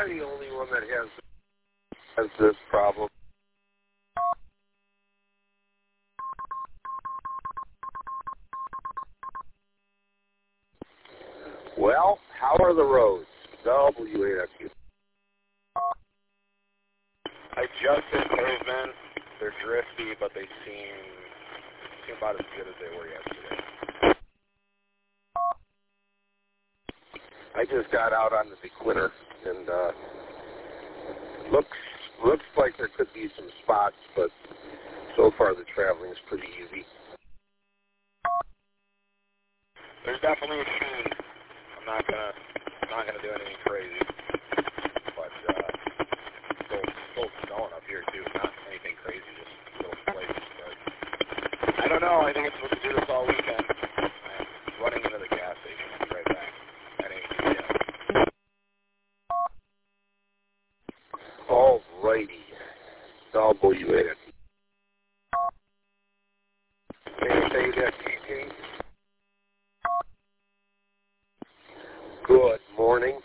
I the only one that has this problem? Well, how are the roads? WAFU. I just hit pavement. They're drifty, but they seem about as good as they were yesterday. I just got out on the Quitter, and looks like there could be some spots, but so far the traveling is pretty easy. There's definitely a sheen. I'm not gonna do anything crazy, but still snowing up here too. Not anything crazy, just little flakes. But I don't know. I think it's supposed to do this all weekend. I'm running into the gas station. I'll be right back. That ain't yet. All righty. WAFU. Say that, TT. Good morning.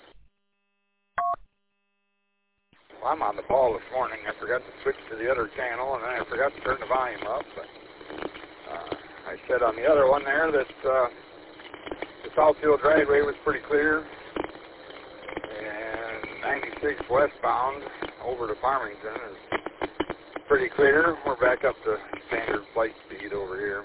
Well, I'm on the ball this morning. I forgot to switch to the other channel, and then I forgot to turn the volume up. But I said on the other one there that the Southfield driveway was pretty clear, and 96 westbound over to Farmington is pretty clear. We're back up to standard flight speed over here.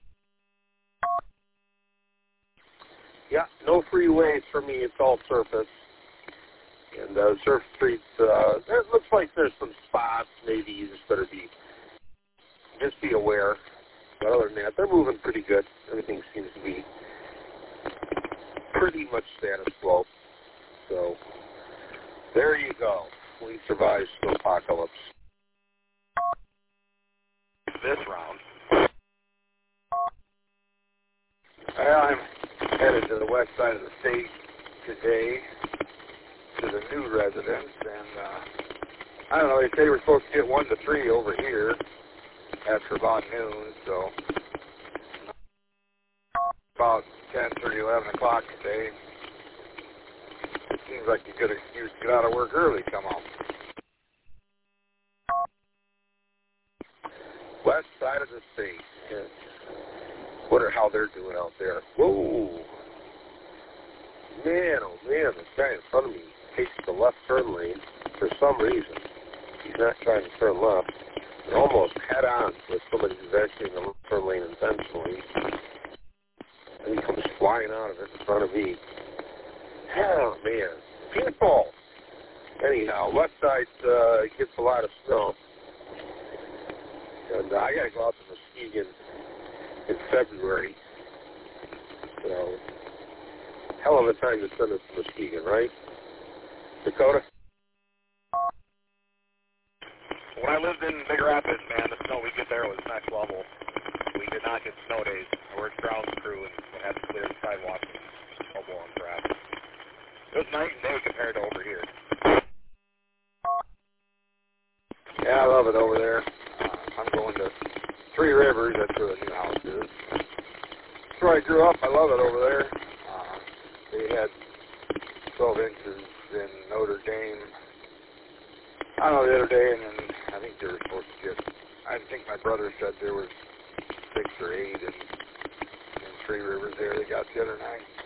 Yeah, no freeways for me. It's all surface. And surf streets, it looks like there's some spots. Maybe you just better just be aware. But other than that, they're moving pretty good. Everything seems to be pretty much status quo. So there you go. We survived snowpocalypse. This round. Well, I'm headed to the west side of the state today to the new residents, and I don't know, they say we're supposed to get 1 to 3 over here after about noon, so about 10:30, 11 o'clock today. It seems like a good excuse to get out of work early, come on. West side of the state. Yes. Wonder how they're doing out there. Whoa. Man, oh man, the guy in front of me takes the left turn lane for some reason. He's not trying to turn left. And almost head on with somebody who's actually in the left turn lane intentionally. And he comes flying out of it in front of me. Oh man. People! Anyhow, west side gets a lot of snow. And I got to go out to Muskegon in February. So, hell of a time to send us to Muskegon, right? Dakota? When I lived in Big Rapids, man, the snow we get there was next level. We did not get snow days. I worked grounds crew and had to clear the sidewalks and snowball and crap. It was night and day compared to over here. Yeah, I love it over there. I'm going to Three Rivers. That's where the new house is. That's where I grew up. I love it over there. They had 12 inches in Notre Dame, I don't know, the other day, and then I think they were supposed to get, I think my brother said there was 6 or 8 in Three Rivers there they got the other night. So.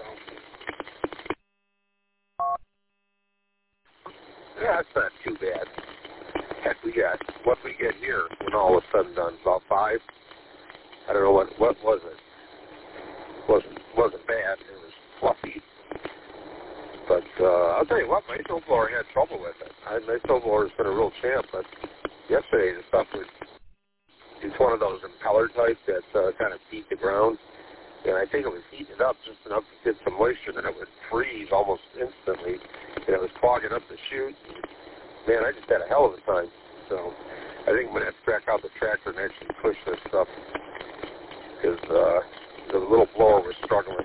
Yeah, that's not too bad. Heck, we got what we get here when all is said and done, about 5. I don't know what was it. Wasn't bad. It was fluffy. But I'll tell you what, my snowblower had trouble with it. My snowblower's been a real champ, but yesterday the stuff was, it's one of those impeller types that kind of beat the ground. And I think it was heating up just enough to get some moisture, and it would freeze almost instantly. And it was clogging up the chute. Man, I just had a hell of a time. So I think I'm going to have to crack out the tractor and actually push this stuff because the little blower was struggling.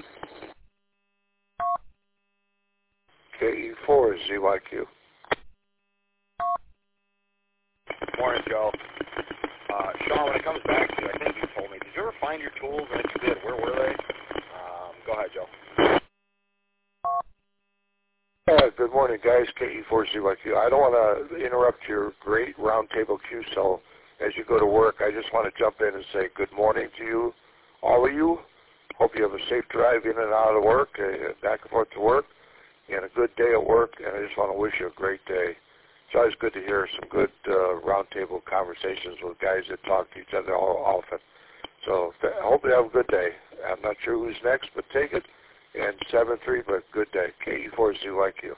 KE4 is ZYQ. Morning, Joe. Sean, when it comes back to you, I think you told me, did you ever find your tools? And if you did, where were they? Go ahead, Joe. Good morning. morning, guys. KE4CYQ. I don't want to interrupt your great roundtable Q, so as you go to work, I just want to jump in and say good morning to you, all of you. Hope you have a safe drive in and out of work, back and forth to work, and a good day at work, and I just want to wish you a great day. It's always good to hear some good roundtable conversations with guys that talk to each other often. So I hope you have a good day. I'm not sure who's next, but take it. And 7-3, but good day. KE4CYQ.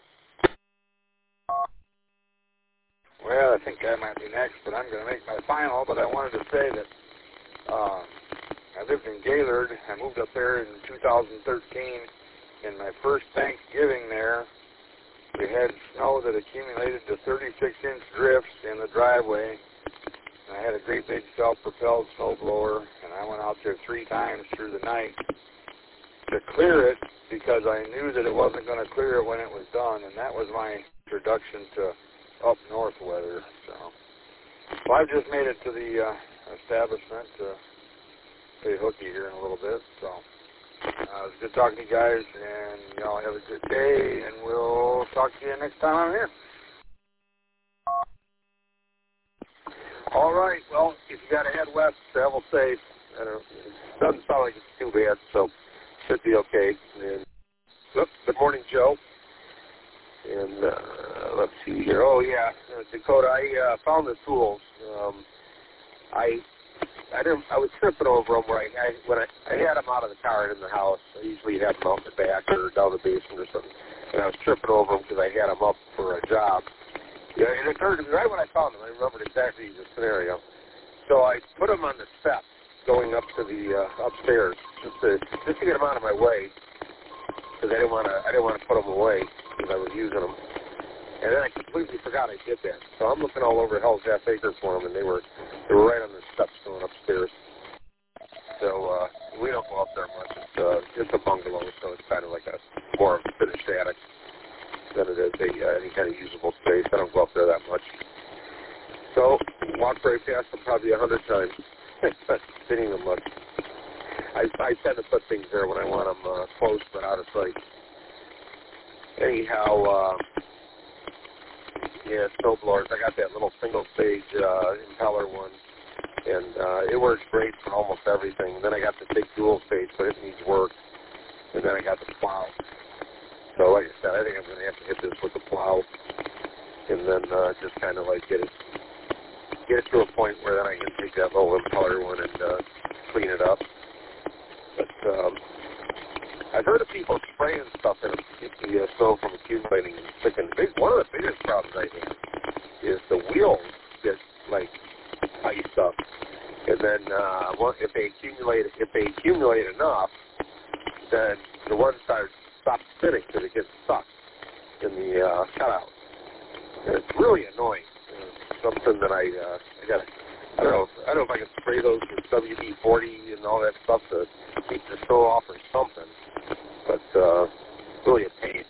Well, I think I might be next, but I'm going to make my final. But I wanted to say that I lived in Gaylord. I moved up there in 2013. In my first Thanksgiving there, we had snow that accumulated to 36-inch drifts in the driveway. And I had a great big self-propelled snowblower, and I went out there 3 times through the night to clear it because I knew that it wasn't going to clear it when it was done, and that was my introduction to up north weather. So I've just made it to the establishment to play hooky here in a little bit. So it was good talking to you guys, and y'all have a good day, and we'll talk to you next time I'm here. All right. Well, if you got to head west, travel safe. It doesn't sound like it's too bad, so should be okay. And good morning, Joe. And let's see here. Oh yeah, Dakota. I found the tools. I was tripping over them when I had them out of the car and in the house. I usually have them out in the back or down the basement or something. And I was tripping over them because I had them up for a job. Yeah, and it occurred to me right when I found them. I remembered exactly the scenario. So I put them on the steps going up to the upstairs just to get them out of my way because I didn't want to put them away because I was using them. And then I completely forgot I did that. So I'm looking all over Hell's Half Acre for them, and they were right on the steps going upstairs. So we don't go up there much. It's a bungalow, so it's kind of like a more of a finished attic than it is any kind of usable space. I don't go up there that much. So walk right past them probably 100 times. Not sitting them much. I tend to put things there when I want them close but out of sight. Anyhow, yeah, snow blowers. I got that little single-stage impeller one, and it works great for almost everything. And then I got the big dual-stage, but it needs work. And then I got the plow. So like I said, I think I'm going to have to hit this with the plow, and then just kind of like get it to a point where then I can take that little impeller one and clean it up. But I've heard of people spraying stuff in to keep the snow from accumulating and sticking. One of the biggest problems I have is the wheels get like iced up, and then if they accumulate enough, then the one stops spinning because it gets stuck in the cutout. And it's really annoying. Something that I don't know if I can spray those with WD-40 and all that stuff to keep the snow off or something. But really a pain.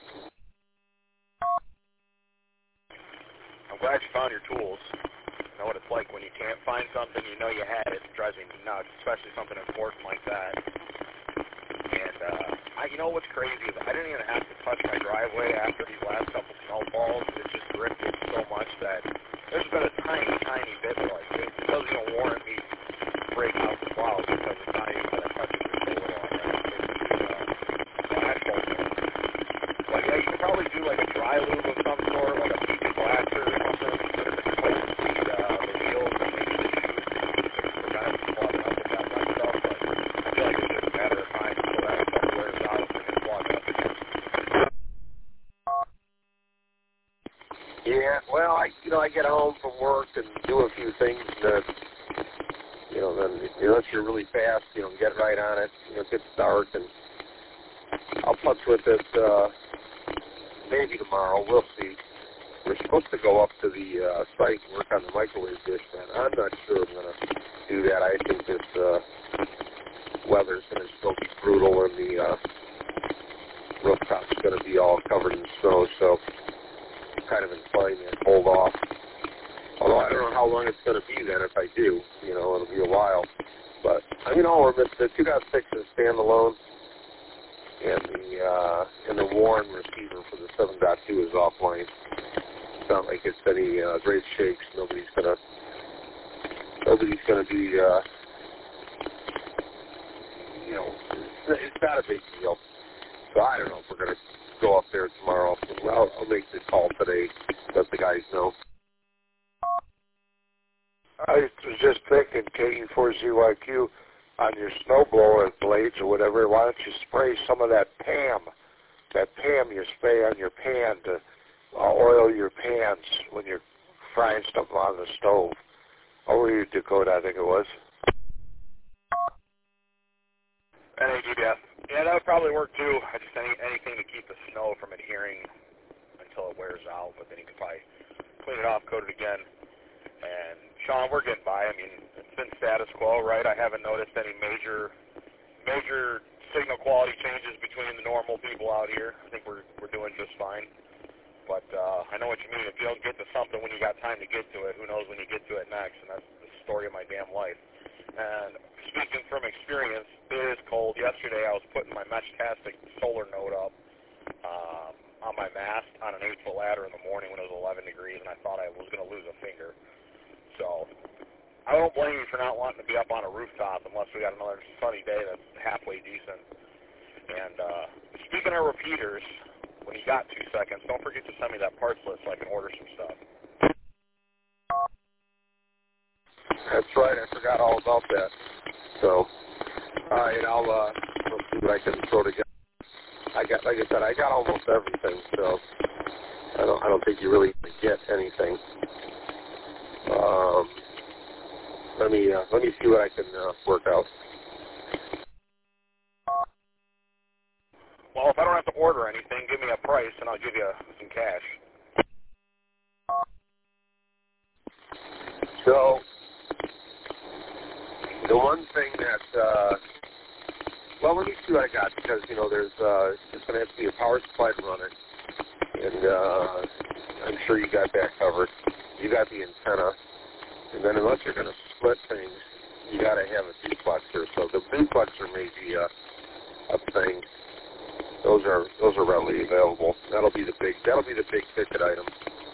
I'm glad you found your tools. I know what it's like when you can't find something you know you had it. It drives me nuts, especially something important like that. And you know what's crazy is I didn't even have to touch my driveway after these last couple snowfalls. It just drifted so much that there's been a tiny, tiny bit like it doesn't even warrant me breaking out the plow because it's not even going to touch it just a little on that. But yeah, you could probably do like a dry lube of some sort, like a PB Blaster or something, to replace the wheels and maybe the shoes to prevent it from clogging up with that wet stuff. But I feel like it's just a matter of time until that stuff wears out and it clogs up again. Yeah, well, I get home from work and do a few things that, then unless you're really fast, get right on it, get dark, and I'll putz with it maybe tomorrow. We'll see. We're supposed to go up to the site and work on the microwave dish, man. I'm not sure I'm going to do that. I think this weather's going to still be brutal, and the rooftop's going to be all covered in snow, so kind of inclined to hold off. Although I don't know how long it's going to be then if I do. It'll be a while. But, the 2006 is standalone. and the Warren receiver for the 7.2 is offline. It's not like it's any great shakes. Nobody's gonna be it's not a big deal. So I don't know if we're gonna go up there tomorrow. I'll make the call today. Let the guys know. I was just thinking, KE4ZYQ, on your snowblower blades or whatever, why don't you spray some of that PAM? That PAM you spray on your pan to oil your pans when you're frying stuff on the stove. Over here, Dakota, I think it was. NAGBF. Yeah, that would probably work too. I just anything to keep the snow from adhering until it wears out, but then you can probably clean it off, coat it again. And Sean, we're getting by. I mean, it's been status quo, right? I haven't noticed any major signal quality changes between the normal people out here. I think we're doing just fine. But I know what you mean. If you don't get to something when you got time to get to it, who knows when you get to it next? And that's the story of my damn life. And speaking from experience, it is cold. Yesterday I was putting my Meshtastic solar node up on my mast on an 8-foot ladder in the morning when it was 11 degrees, and I thought I was going to lose a finger. So I don't blame you for not wanting to be up on a rooftop unless we got another sunny day that's halfway decent. And speaking of repeaters, when you got 2 seconds, don't forget to send me that parts list so I can order some stuff. That's right. I forgot all about that. So, all right, I'll see what I can throw together. Like I said, I got almost everything. So I don't think you really get anything. Let me see what I can work out. Well, if I don't have to order anything, give me a price and I'll give you some cash. So the one thing that well, let me see what I got, because there's it's going to have to be a power supply to run it, and I'm sure you got that covered. You got the antenna. And then unless you're going to split things, you got to have a duplexer. So the duplexer may be a thing. Those are readily available. That'll be the big ticket item.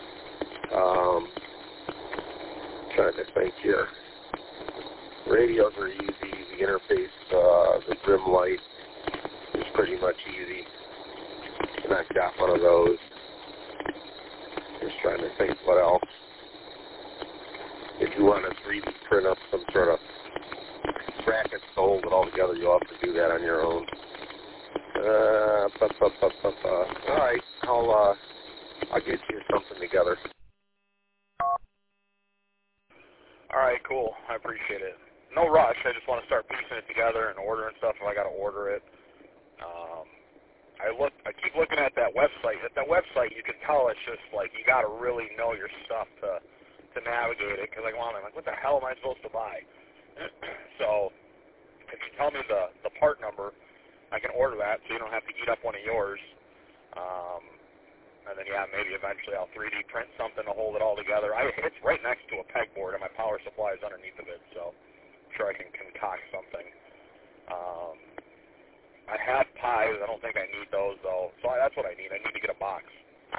Trying to think here. Radios are easy. The interface, the Grim light is pretty much easy. And I've got one of those. Just trying to think what else. If you want to 3D print up some sort of brackets to hold it all together, you'll have to do that on your own. All right, I'll get you something together. All right, cool. I appreciate it. No rush. I just want to start piecing it together and ordering stuff if I got to order it. I keep looking at that website. At that website, you can tell it's just like you got to really know your stuff to navigate it, because I'm like, what the hell am I supposed to buy? So if you tell me the part number, I can order that so you don't have to eat up one of yours. And then, yeah, maybe eventually I'll 3D print something to hold it all together. It's right next to a pegboard, and my power supply is underneath of it, so I'm sure I can concoct something. I have pies. I don't think I need those, though. So that's what I need. I need to get a box.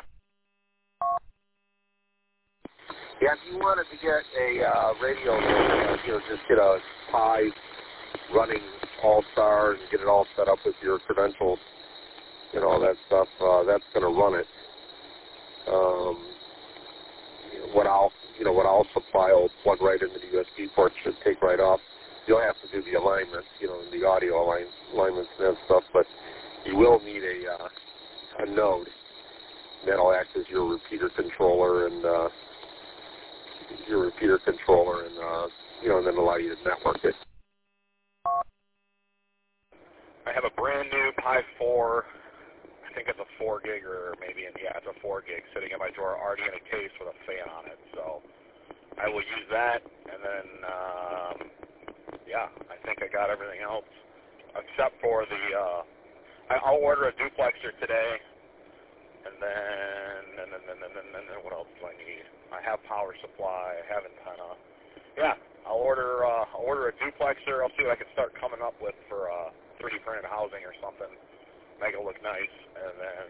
Yeah, if you wanted to get a radio, just get a Pi running All-Star and get it all set up with your credentials and all that stuff, that's going to run it. What I'll supply will plug right into the USB port, should take right off. You'll have to do the alignments, the audio alignments and that stuff, but you will need a node that'll act as your repeater controller and and then allow you to network it. I have a brand new Pi 4. I think it's a 4 gig or maybe, it's a 4 gig sitting in my drawer already in a case with a fan on it. So I will use that, and then, I think I got everything else except for I'll order a duplexer today, and then what else do I need? I have power supply, I have antenna. Yeah, I'll order a duplexer. I'll see what I can start coming up with for 3D printed housing or something. make it look nice, and then,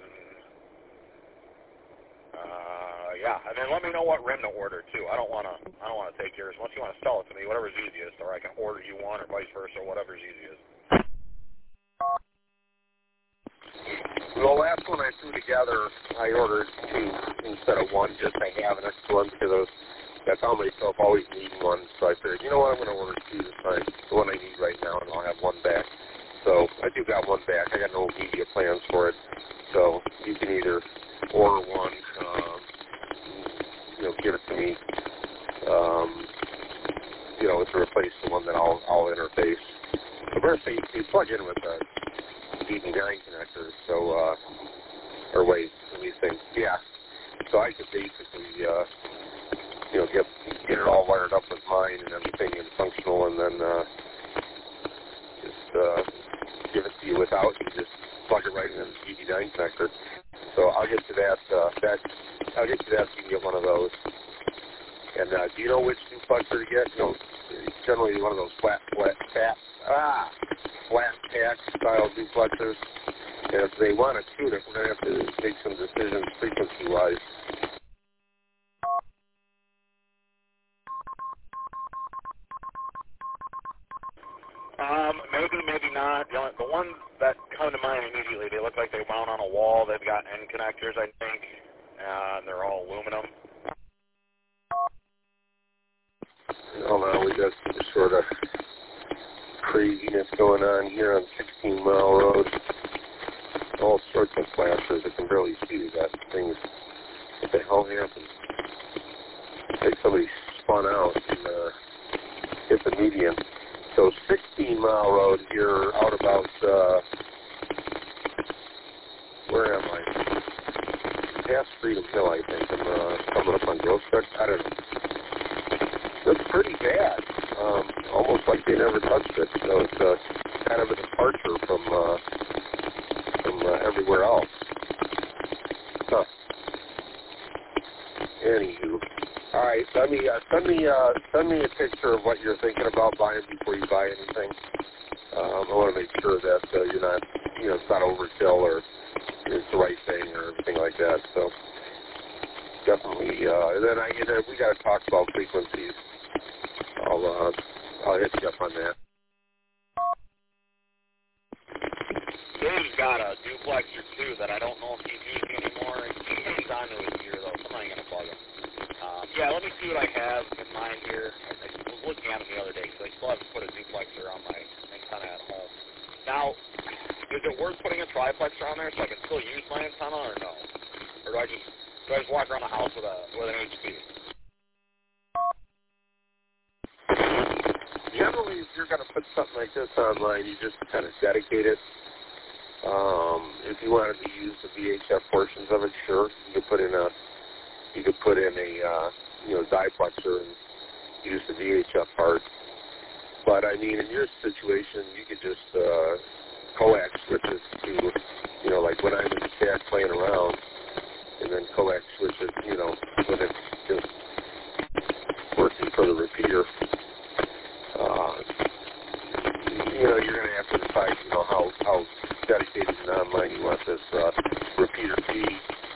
and then let me know what rim to order too. I don't want to take yours. Once you want to sell it to me, whatever's easiest, or I can order you one, or vice versa, whatever's easiest. The last one I threw together, I ordered 2 instead of 1, just to have an extra one, because I found myself always needing one. So I figured, you know what, I'm going to order 2 this time, the one I need right now, and I'll have 1 back. So I do got 1 back. I got no immediate plans for it. So you can either order 1, give it to me, to replace the one that I'll interface. So first, you plug in with a DD9 connector. So, or wait, let me think. Yeah. So I could basically, get it all wired up with mine and everything and functional, and then just give it to you without. You just plug it right in the DD9 connector. So I'll get to that. I'll get to that. So you can get one of those. And do you know which duplexer to get? It's generally one of those flat pack style duplexers. And if they want to tune it, we're going to have to make some decisions frequency-wise. Maybe not. The ones that come to mind immediately, they look like they mount on a wall. They've got end connectors, I think, and they're all aluminum. We got some sort of craziness going on here on 16 Mile Road. All sorts of flashes. I can barely see that things. What the hell happened? Like somebody spun out and hit the median. So 16 Mile Road here, out about, where am I? Past Freedom Hill, I think. I'm coming up on Grove Street. I don't know. It's pretty bad. Almost like they never touched it. So it's kind of a departure from everywhere else. Huh. Anywho. All right, send me a picture of what you're thinking about buying before you buy anything. I want to make sure that you're not, it's not overkill or it's the right thing or everything like that. So definitely, and then we got to talk about frequencies. I'll hit you up on that. Dave's got a duplexer too that I don't know if he's using anymore. He hangs on to it here though. Somebody gonna plug him. Let me see what I have in mind here. I was looking at him the other day because I still haven't put a duplexer on my antenna at home. Now, is it worth putting a triplexer on there so I can still use my antenna or no? Or do I just walk around the house with an HP? Generally, if you're going to put something like this online, you just kind of dedicate it. If you wanted to use the VHF portions of it, sure, you could put in a diplexer and use the VHF part. But I mean, in your situation, you could just coax switch it to, like when I'm in the shack playing around, and then coax switch it, when it's just working for the repeater. You're going to have to decide, how dedicated and online you want this repeater to be.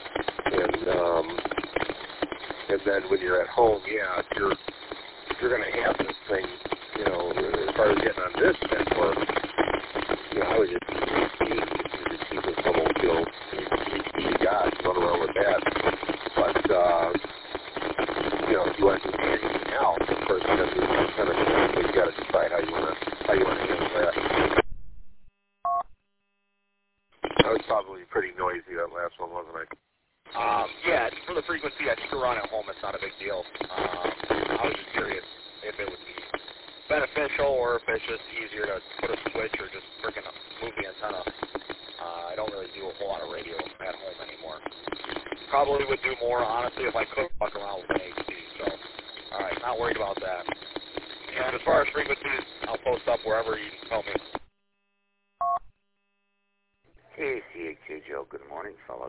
And then when you're at home, if you're going to have this thing, as far as getting on this network, I would just use the cheapest little, you got, run around with that. But, if you want to do anything else, of course, you got to decide how you want to handle that. That was probably pretty noisy, that last one, wasn't it? For the frequency I screw on at home, it's not a big deal. I was just curious if it would be beneficial or if it's just easier to put a switch or just freaking move the antenna. I don't really do a whole lot of radio at home anymore. Probably would do more, honestly, if I could fuck around with an HD. So, all right, not worried about that. And as far as frequencies, I'll post up wherever you tell me. Hey, CHU Joe. Good morning, fellas.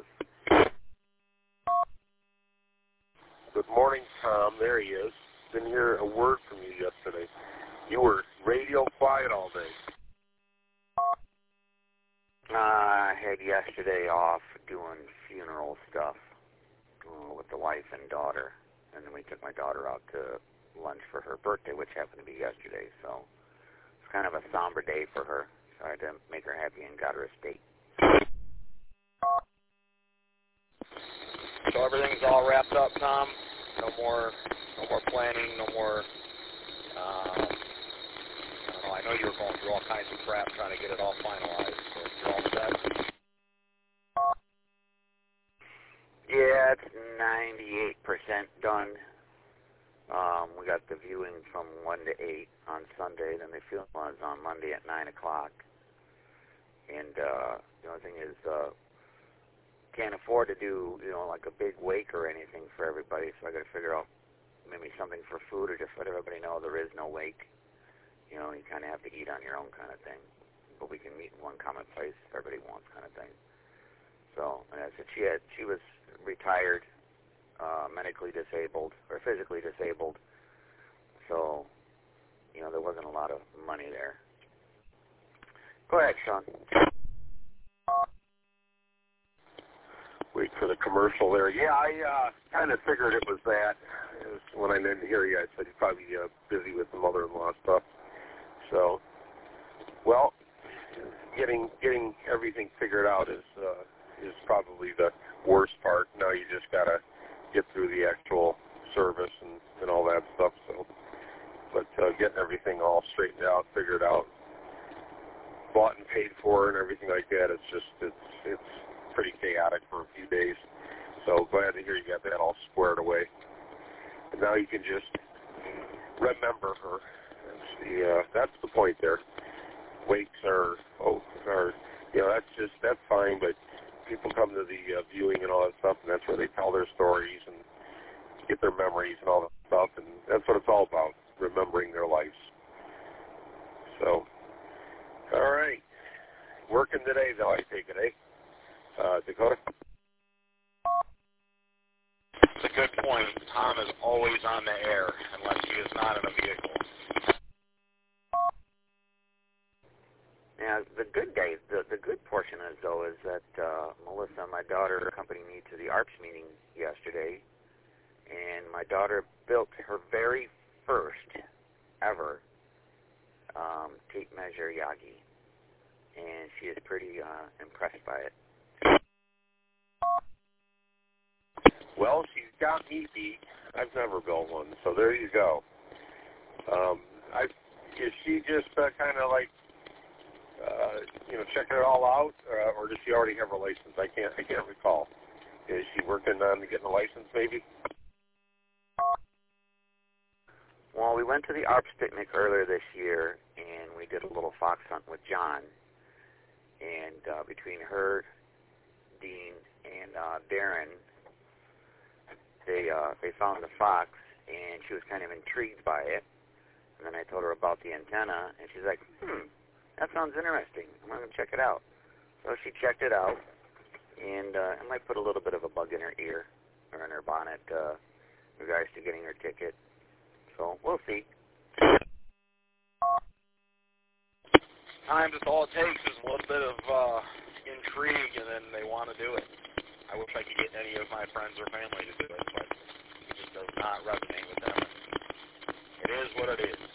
Good morning, Tom. There he is. Didn't hear a word from you yesterday. You were radio quiet all day. had yesterday off doing funeral stuff with the wife and daughter, and then we took my daughter out to lunch for her birthday, which happened to be yesterday, so it's kind of a somber day for her. So I had to make her happy and got her a steak. So everything's all wrapped up, Tom? No more planning, no more, I don't know, I know you were going through all kinds of crap trying to get it all finalized, so you're all set? Yeah, it's 98% done. We got the viewing from 1 to 8 on Sunday, then the funeral was on Monday at 9 o'clock. And the only thing is, can't afford to do, like a big wake or anything for everybody, so I got to figure out maybe something for food or just let everybody know there is no wake. You kind of have to eat on your own kind of thing. But we can meet in one common place if everybody wants kind of thing. So, and I said she was retired, medically disabled, or physically disabled. So, there wasn't a lot of money there. Go ahead, Sean. Wait for the commercial there. Yeah, I kind of figured it was that. When I didn't hear you, I said you're probably busy with the mother-in-law stuff. So, well, getting everything figured out is probably the worst part. Now you just got to get through the actual service and all that stuff. So, but getting everything all straightened out, figured out, bought and paid for, and everything like that, it's pretty chaotic for a few days. So glad to hear you got that all squared away. And now you can just remember her. That's the point there. Wakes that's fine, but people come to the viewing and all that stuff, and that's where they tell their stories and get their memories and all that stuff, and that's what it's all about, remembering their lives. So, all right. Working today, though, I take it, Dakota? It's a good point. Tom is always on the air unless he is not in a vehicle. Now, the good days, the good portion is, though, is that Melissa, my daughter, accompanied me to the ARPS meeting yesterday, and my daughter built her very first ever tape measure Yagi, and she is pretty impressed by it. Well, she's got me beat. I've never built one, so there you go. Is she just kind of like, checking it all out, or does she already have her license? I can't recall. Is she working on getting a license, maybe? Well, we went to the ARPS picnic earlier this year, and we did a little fox hunt with John. And between her, Dean, and Darren, they found the fox, and she was kind of intrigued by it. And then I told her about the antenna, and she's like, that sounds interesting. I'm going to check it out. So she checked it out, and it might put a little bit of a bug in her ear or in her bonnet in regards to getting her ticket. So we'll see. Sometimes it's all it takes is a little bit of intrigue, and then they want to do it. I wish I could get any of my friends or family to do it, but it just does not resonate with them. It is what it is.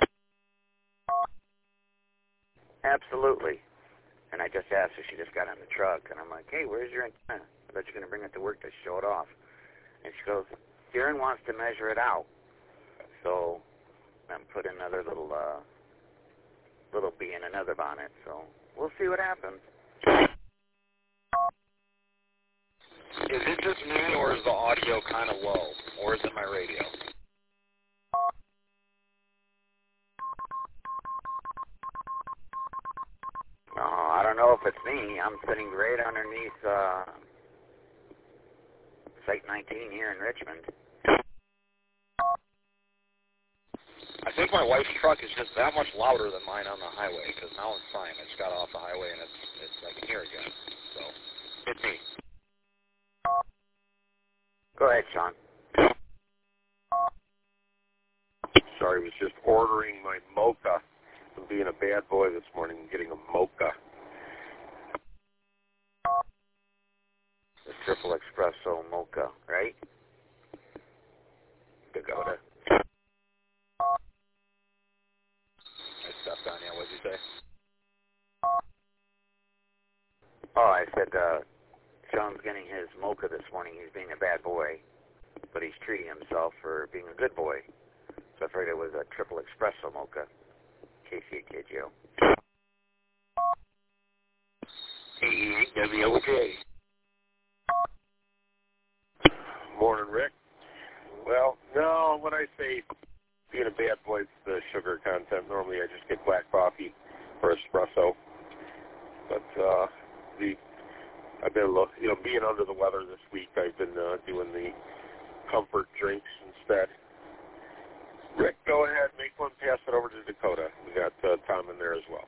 Absolutely. And I just asked her, she just got in the truck, and I'm like, hey, where's your antenna? I bet you're going to bring it to work to show it off. And she goes, Darren wants to measure it out. So I'm putting another little bee in another bonnet, so we'll see what happens. Is it just me, or is the audio kind of low, or is it my radio? I don't know if it's me. I'm sitting right underneath Site 19 here in Richmond. I think my wife's truck is just that much louder than mine on the highway, because now it's fine. I just got off the highway, and I can hear it again. So, it's me. Go ahead, Sean. Sorry, I was just ordering my mocha. I'm being a bad boy this morning and getting a mocha. triple espresso mocha, right? Dakota. I stepped on you. What'd you say? Oh, I said Sean's getting his mocha this morning. He's being a bad boy, but he's treating himself for being a good boy. So I figured it was a triple espresso mocha. KCKGO. WOJ. Morning, Rick. Well, no, when I say being a bad boy, it's the sugar content. Normally I just get black coffee or espresso. But I've been, being under the weather this week, I've been doing the comfort drinks instead. Rick, go ahead, make one, pass it over to Dakota. We got Tom in there as well.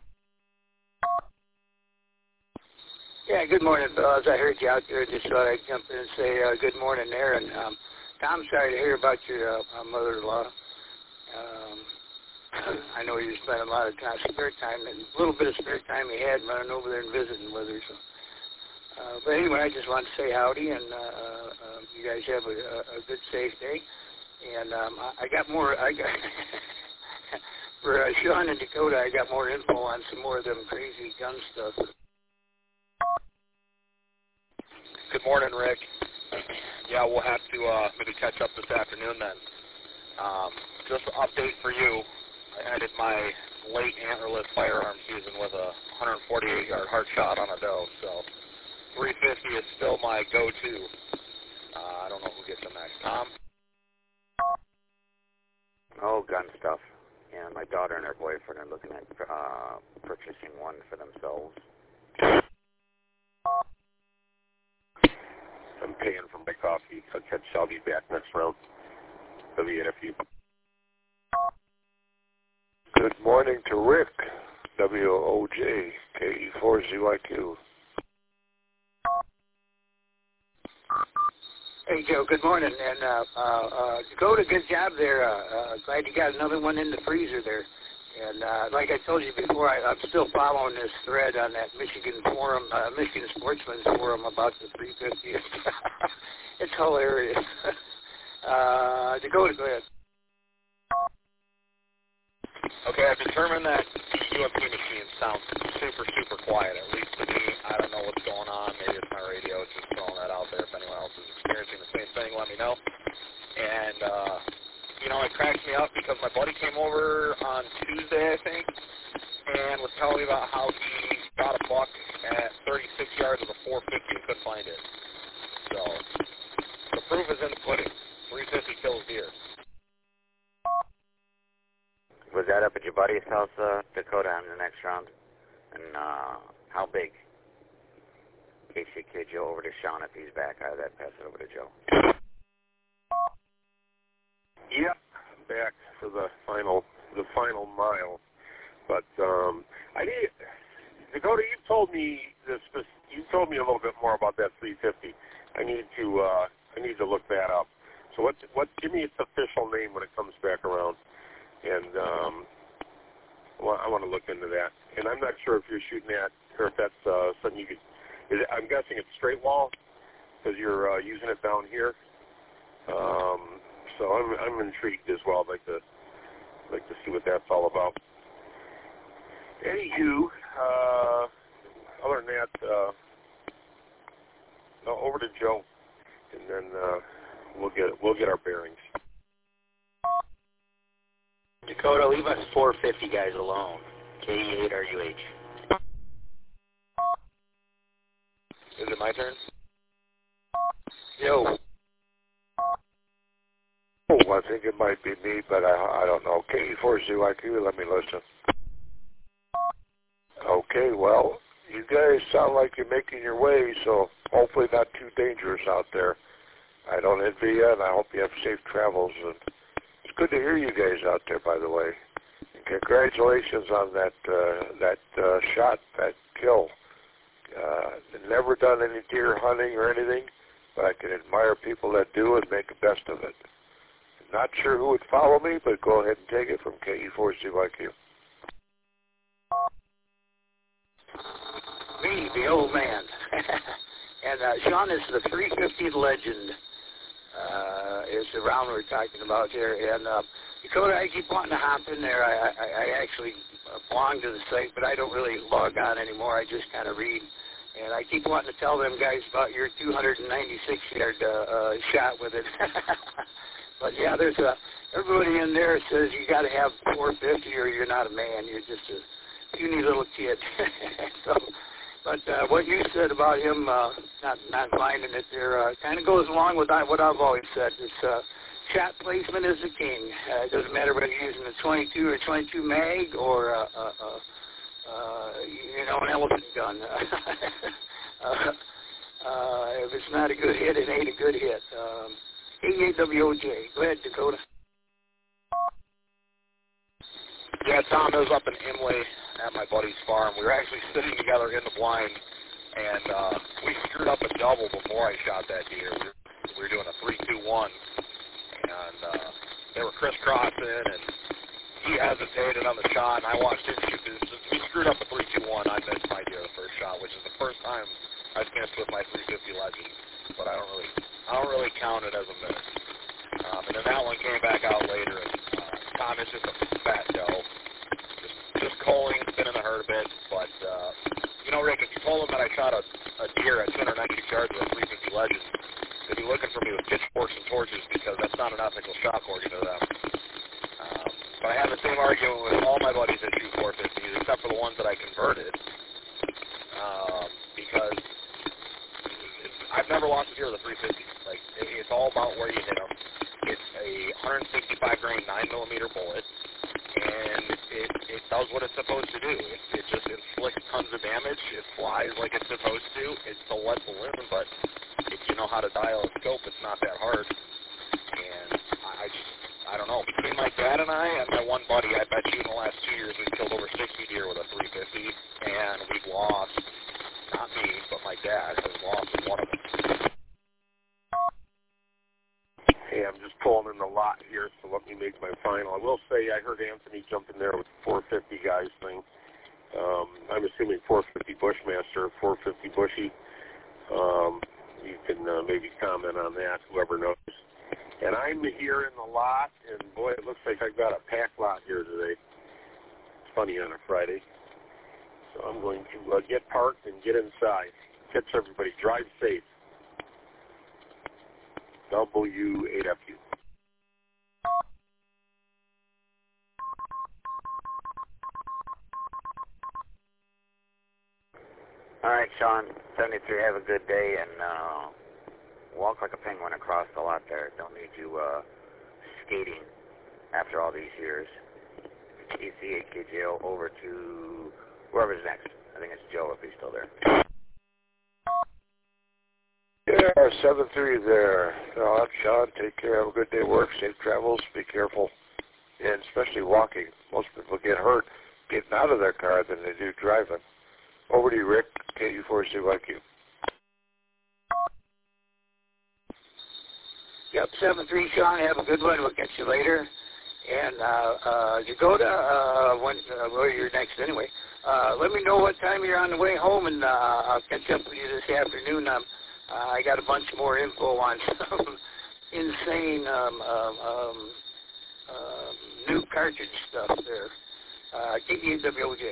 Yeah, good morning, fellas. I heard you out there. Just thought I'd jump in and say good morning there. And Tom, sorry to hear about your mother-in-law. I know you spent a lot of time, spare time, and a little bit of spare time you had running over there and visiting with her. So. But anyway, I just wanted to say howdy, and you guys have a good, safe day. And I got for Sean and Dakota, I got more info on some more of them crazy gun stuff. Good morning, Rick. Yeah, we'll have to maybe catch up this afternoon then. Just an update for you. I ended my late antlerless firearm season with a 148-yard hard shot on a doe, so 350 is still my go-to. I don't know who gets them next. Tom? Oh, gun stuff. And my daughter and her boyfriend are looking at purchasing one for themselves. I'm paying for my coffee. I'll catch Shelby back next round. WNFU. Good morning to Rick, WOJ, KE4ZYQ. Hey, Joe, good morning. And Dakota, good job there. Glad you got another one in the freezer there. And like I told you before, I'm still following this thread on that Michigan forum, Michigan Sportsman's Forum about the 350. It's hilarious. Dakota, go ahead. Okay, I've determined that the UMP machine sounds super, super quiet, at least to me. I don't know what's going on. Maybe it's my radio. It's just throwing that out there. If anyone else is experiencing the same thing, let me know. And, it cracks me up because my buddy came over on Tuesday, I think, and was telling me about how he got a buck at 36 yards with a 450 and couldn't find it. So, the proof is in the pudding. 350 kills deer. Was that up at your buddy's house, Dakota, in the next round? And how big? KC Joe over to Sean if he's back. I'll pass it over to Joe. Yep, back for the final mile. But Dakota, you told me a little bit more about that 350. I need to look that up. So give me its official name when it comes back around. And I want to look into that. And I'm not sure if you're shooting at, or if that's something you could. I'm guessing it's straight wall because you're using it down here. So I'm intrigued as well. I'd like to see what that's all about. Anywho, other than that, over to Joe, and then we'll get our bearings. Dakota, leave us 450 guys alone. KE8RUH. Is it my turn? Yo. Oh, I think it might be me, but I don't know. KE4ZYQ, let me listen. Okay, well, you guys sound like you're making your way, so hopefully not too dangerous out there. I don't envy you, and I hope you have safe travels. And it's good to hear you guys out there, by the way. And congratulations on that shot, that kill. Never done any deer hunting or anything, but I can admire people that do and make the best of it. Not sure who would follow me, but go ahead and take it from KE4ZYQ. Me, the old man. And Sean, is the 350 Legend is the round we're talking about here. And Dakota, I keep wanting to hop in there. I actually belong to the site, but I don't really log on anymore. I just kind of read. And I keep wanting to tell them guys about your 296-yard shot with it. But, yeah, there's everybody in there says you got to have 450 or you're not a man. You're just a puny little kid. But what you said about him not finding it there kind of goes along with what I've always said. It's shot placement is the king. It doesn't matter whether you're using a 22 or 22 mag or an elephant gun. If it's not a good hit, it ain't a good hit. AAWOJ. Go ahead, Dakota. Yeah, Tom, it was up in Imlay at my buddy's farm. We were actually sitting together in the blind, and we screwed up a double before I shot that deer. We were doing a 3-2-1, and they were crisscrossing, and he hesitated on the shot, and I watched him shoot. We screwed up a 3-2-1. I missed my deer the first shot, which is the first time I've missed with my 350 Legend, but I don't really count it as a miss. And then that one came back out later, and Tom is just a fat doe. Just calling, been in the herd a bit, but, Rick, if you told him that I shot a deer at 296 yards with a 350 Legend, they'd be looking for me with pitchforks and torches because that's not an ethical shot according to them. But I have the same argument with all my buddies that shoot 450s, except for the ones that I converted, because I've never lost a deer with a 350. Like, it's all about where you hit them. It's a 165 grain 9mm bullet, and it does what it's supposed to do. It just inflicts tons of damage. It flies like it's supposed to. It's a lead balloon, but if you know how to dial a scope, it's not that hard. And I don't know. Between my dad and I and my one buddy, I bet you in the last 2 years we've killed over 60 deer with a 350, and we've lost, not me, but my dad has lost one of them. Hey, I'm just pulling in the lot here, so let me make my final. I will say I heard Anthony jump in there with the 450 guys thing. I'm assuming 450 Bushmaster, 450 Bushy. You can maybe comment on that, whoever knows. And I'm here in the lot, and boy, it looks like I've got a packed lot here today. It's funny on a Friday. So I'm going to get parked and get inside. Catch everybody. Drive safe. W8FU. All right, Sean, 73, have a good day, and walk like a penguin across the lot there. Don't need you skating after all these years. EC8KJO over to whoever's next. I think it's Joe if he's still there. Yeah, 7-3 there. I'm Sean. Take care. Have a good day at work. Safe travels. Be careful. And especially walking. Most people get hurt getting out of their car than they do driving. Over to you, Rick. KU4CYQ. Yep, 7-3, Sean. Have a good one. We'll catch you later. And Dakota, where you're next anyway, let me know what time you're on the way home, and I'll catch up with you this afternoon. I got a bunch more info on some insane new cartridge stuff there. KEWOJ.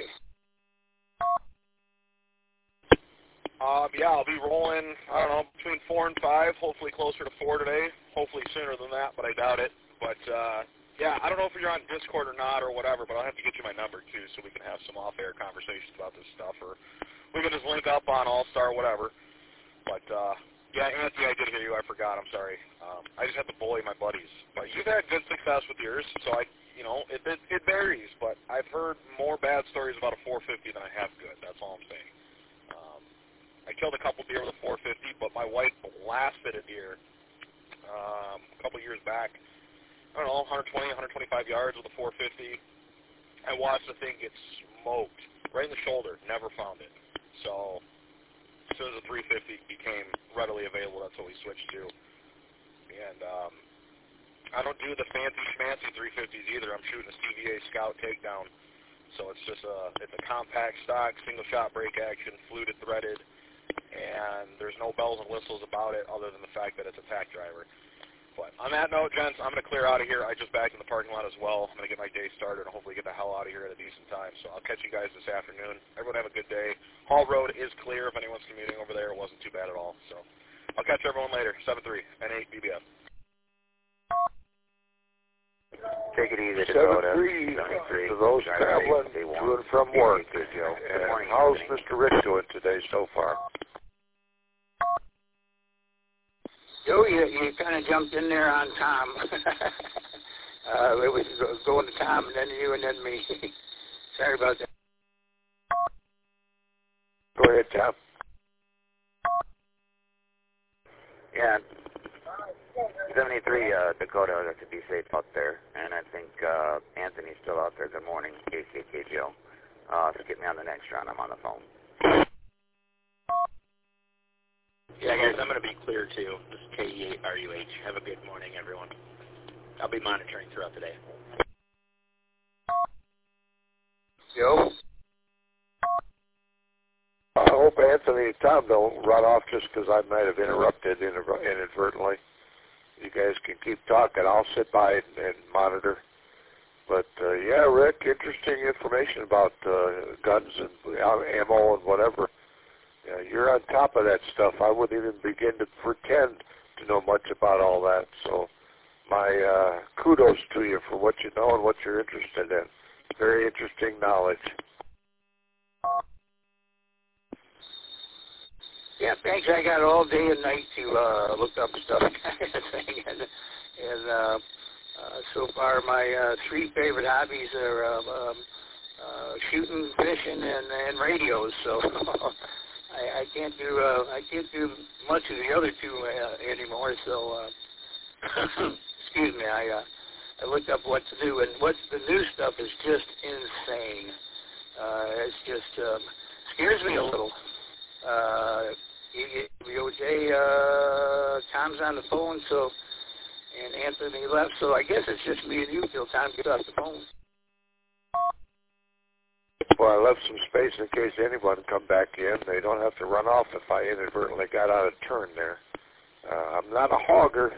Yeah, I'll be rolling, I don't know, between 4 and 5, hopefully closer to 4 today, hopefully sooner than that, but I doubt it. But, yeah, I don't know if you're on Discord or not or whatever, but I'll have to get you my number, too, so we can have some off-air conversations about this stuff, or we can just link up on All-Star, whatever. But, yeah, Anthony, I did hear you. I forgot. I'm sorry. I just had to bully my buddies. But you've had good success with yours, so it varies, but I've heard more bad stories about a 450 than I have good. That's all I'm saying. I killed a couple deer with a 450, but my wife blasted a deer a couple years back. I don't know, 120, 125 yards with a 450. I watched the thing get smoked right in the shoulder. Never found it. So as soon as the 350 became readily available, that's what we switched to. And I don't do the fancy schmancy 350s either. I'm shooting a CVA Scout takedown. So it's just it's a compact stock, single shot break action, fluted, threaded, and there's no bells and whistles about it other than the fact that it's a tack driver. But on that note, gents, I'm going to clear out of here. I just backed in the parking lot as well. I'm going to get my day started and hopefully get the hell out of here at a decent time. So I'll catch you guys this afternoon. Everyone have a good day. Hall Road is clear if anyone's commuting over there. It wasn't too bad at all. So I'll catch everyone later. 7-3, N8 BBF. Take it easy, Dakota. 7-3 to those traveling to and from work. And how's Mr. Rick doing today so far? Joe, you kind of jumped in there on Tom. It was going to Tom, and then you, and then me. Sorry about that. Go ahead, Tom. Yeah. 73 Dakota to be safe out there, and I think Anthony's still out there. Good morning, KKK Joe. So get me on the next round. I'm on the phone. Yeah, guys, I'm going to be clear, too. This is KE8RUH. Have a good morning, everyone. I'll be monitoring throughout the day. Joe? I hope Anthony and Tom don't run off just because I might have interrupted inadvertently. You guys can keep talking. I'll sit by and monitor. But, yeah, Rick, interesting information about guns and ammo and whatever. Yeah, you're on top of that stuff. I wouldn't even begin to pretend to know much about all that. So my kudos to you for what you know and what you're interested in. Very interesting knowledge. Yeah, thanks. I got all day and night to look up stuff kind of thing. And so far my three favorite hobbies are shooting, fishing, and radios. So I can't do much of the other two anymore. So excuse me. I looked up what's new, and what's the new stuff is just insane. It's just scares me a little. Tom's on the phone, so and Anthony left, so I guess it's just me and you till Tom gets off the phone. Well, I left some space in case anyone come back in. They don't have to run off if I inadvertently got out of turn there. I'm not a hogger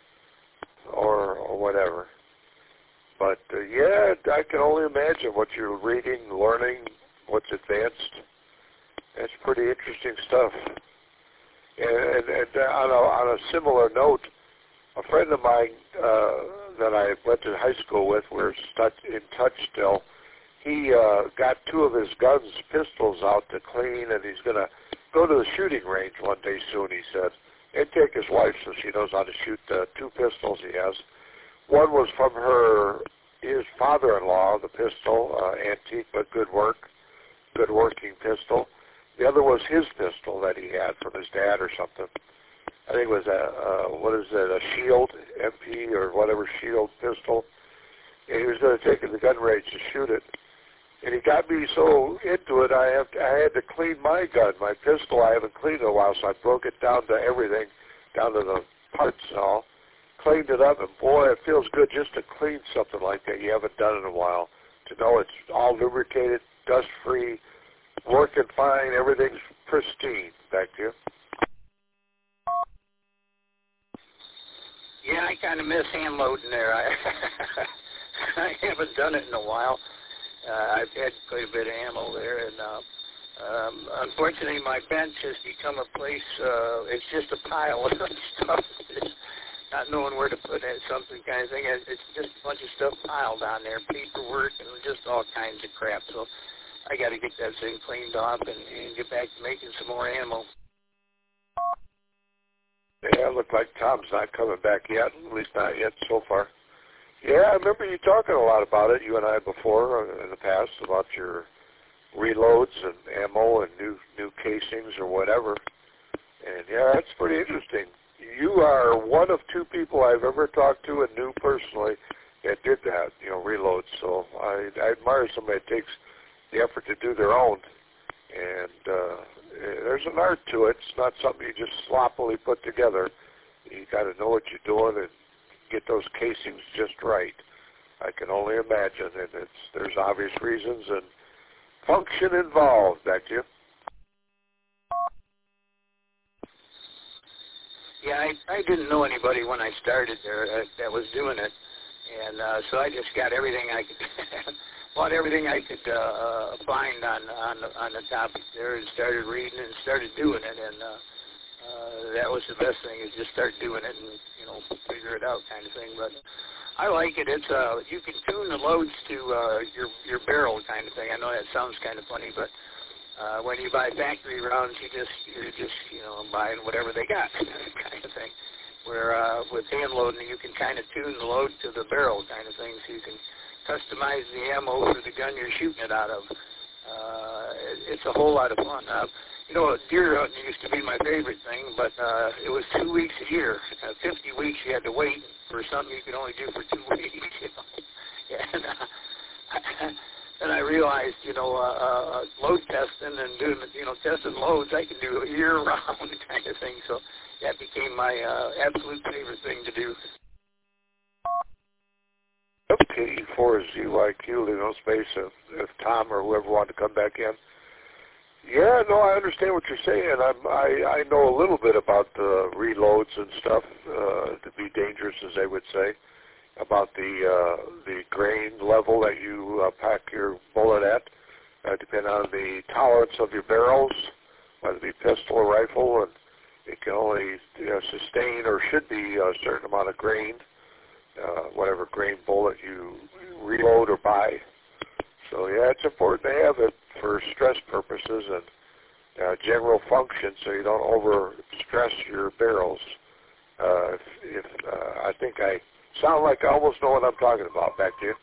or whatever. But, yeah, I can only imagine what you're reading, learning, what's advanced. It's pretty interesting stuff. And on a similar note, a friend of mine that I went to high school with, we're in touch still, he got two of his guns, pistols out to clean, and he's going to go to the shooting range one day soon, he said, and take his wife so she knows how to shoot the two pistols he has. One was from his father-in-law, the pistol, antique but good working pistol. The other was his pistol that he had from his dad or something. I think it was a Shield MP or whatever Shield pistol. And he was going to take it to the gun range to shoot it. And he got me so into it, I had to clean my gun, my pistol. I haven't cleaned in a while, so I broke it down to everything, down to the parts and all. Cleaned it up, and boy, it feels good just to clean something like that you haven't done in a while. To know it's all lubricated, dust-free, working fine, everything's pristine. Back to you. Yeah, I kind of miss hand loading there. I haven't done it in a while. I've had quite a bit of ammo there, and unfortunately my bench has become a place, it's just a pile of stuff. Not knowing where to put it, something kind of thing. It's just a bunch of stuff piled on there, paperwork and just all kinds of crap. So I got to get that thing cleaned off and get back to making some more ammo. Yeah, it looked like Tom's not coming back yet, at least not yet so far. Yeah, I remember you talking a lot about it, you and I before in the past, about your reloads and ammo and new casings or whatever. And yeah, that's pretty interesting. You are one of two people I've ever talked to and knew personally that did that, reloads. So I admire somebody that takes the effort to do their own. And there's an art to it. It's not something you just sloppily put together. You got to know what you're doing and get those casings just right. I can only imagine, and there's obvious reasons and function involved. Back to you. Yeah, I didn't know anybody when I started there that was doing it, and so I just got everything I could, bought everything I could find on the topic there, and started reading and started doing it, and that was the best thing, is just start doing it and figure it out kind of thing. But I like it. It's you can tune the loads to your barrel kind of thing. I know that sounds kind of funny, but when you buy factory rounds, you're just buying whatever they got kind of thing. Where with hand loading, you can kind of tune the load to the barrel kind of thing, so you can customize the ammo for the gun you're shooting it out of. It's a whole lot of fun. Deer hunting used to be my favorite thing, but it was 2 weeks a year. 50 weeks you had to wait for something you could only do for 2 weeks. And I realized, load testing and doing, testing loads, I can do year-round kind of thing. So that became my absolute favorite thing to do. Okay, for ZYQ, space, if Tom or whoever wanted to come back in. Yeah, no, I understand what you're saying. I know a little bit about the reloads and stuff, to be dangerous, as they would say, about the grain level that you pack your bullet at, depending on the tolerance of your barrels, whether it be pistol or rifle, and it can only sustain or should be a certain amount of grain, whatever grain bullet you reload or buy. So yeah, it's important to have it for stress purposes and general function, so you don't over stress your barrels. I think I sound like I almost know what I'm talking about. Back to you.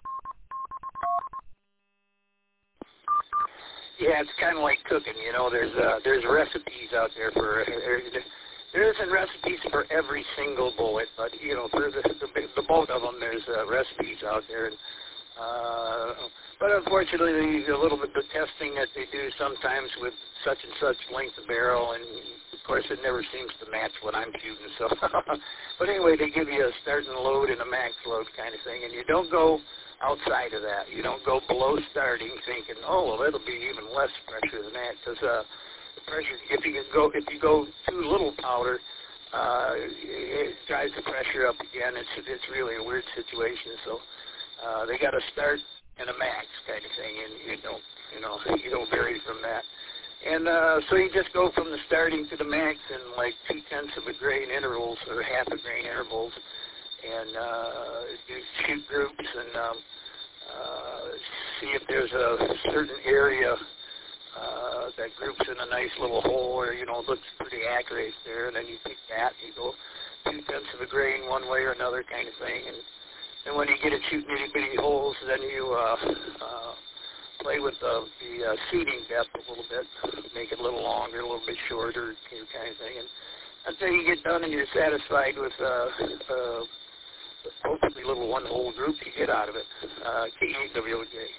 Yeah, it's kind of like cooking. There's recipes out there for. There isn't recipes for every single bullet, but for the both of them, there's recipes out there. And, but unfortunately, a little bit of testing that they do sometimes with such and such length of barrel, and of course it never seems to match what I'm shooting. So, but anyway, they give you a starting load and a max load kind of thing, and you don't go outside of that. You don't go below starting thinking, oh, well, it'll be even less pressure than that, because the pressure, if you go too little powder, it drives the pressure up again. It's really a weird situation. So they got a start and a max kind of thing, and you don't vary from that. And so you just go from the starting to the max in like 0.2 of a grain intervals or half a grain intervals, and you shoot groups and see if there's a certain area that groups in a nice little hole where, it looks pretty accurate there, and then you pick that, and you go 0.2 of a grain one way or another kind of thing, and when you get it shooting itty-bitty holes, then you play with the seeding depth a little bit, make it a little longer, a little bit shorter, kind of thing, and until you get done and you're satisfied with hopefully little one-hole group you get out of it. K8WOJ.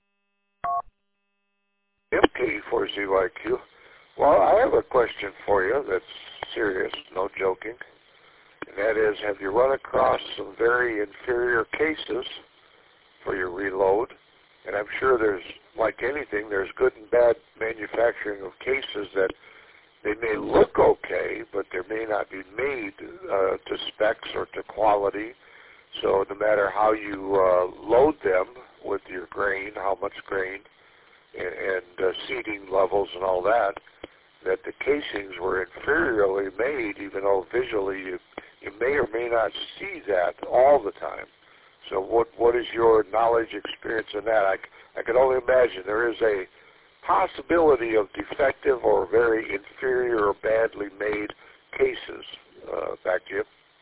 Yep, K4ZYQ. Well, I have a question for you that's serious, no joking. And that is, have you run across some very inferior cases for your reload? And I'm sure there's, like anything, there's good and bad manufacturing of cases that they may look okay, but they may not be made to specs or to quality. So no matter how you load them with your grain, how much grain, and seeding levels and all that, that the casings were inferiorly made, even though visually you may or may not see that all the time. So what is your knowledge, experience in that? I can only imagine there is a possibility of defective or very inferior or badly made cases. Back to you.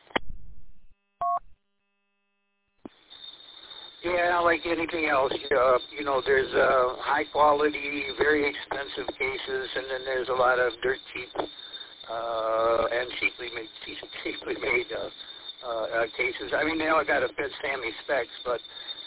Yeah, like anything else, there's high quality, very expensive cases, and then there's a lot of dirt cheap and cheaply made cases. I mean, they all got to fit SAAMI specs, but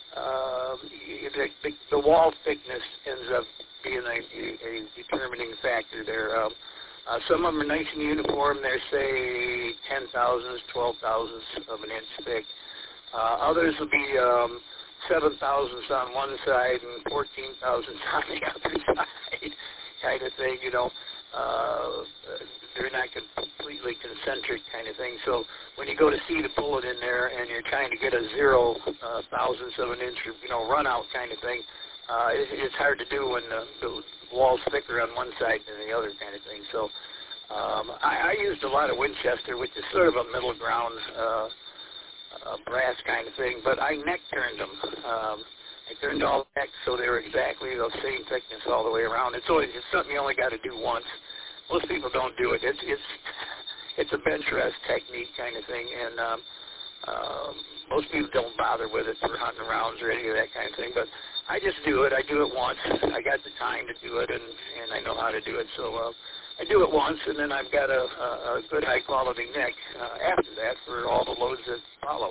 the wall thickness ends up being a determining factor there. Some of them are nice and uniform. They're, say, 10,000ths, 12,000ths of an inch thick. Others will be 7,000ths on one side and 14,000ths on the other side, kind of thing. They're not completely eccentric kind of thing. So when you go to see the bullet in there and you're trying to get a 0 thousandths of an inch, run out kind of thing, it's hard to do when the wall's thicker on one side than the other kind of thing. So I used a lot of Winchester, which is sort of a middle ground brass kind of thing, but I neck turned them. I turned all the necks so they were exactly the same thickness all the way around. It's something you only got to do once. Most people don't do it. It's a bench rest technique kind of thing, and most people don't bother with it for hunting rounds or any of that kind of thing. But I just do it. I do it once. I got the time to do it, and I know how to do it. So I do it once, and then I've got a good high-quality neck after that for all the loads that follow.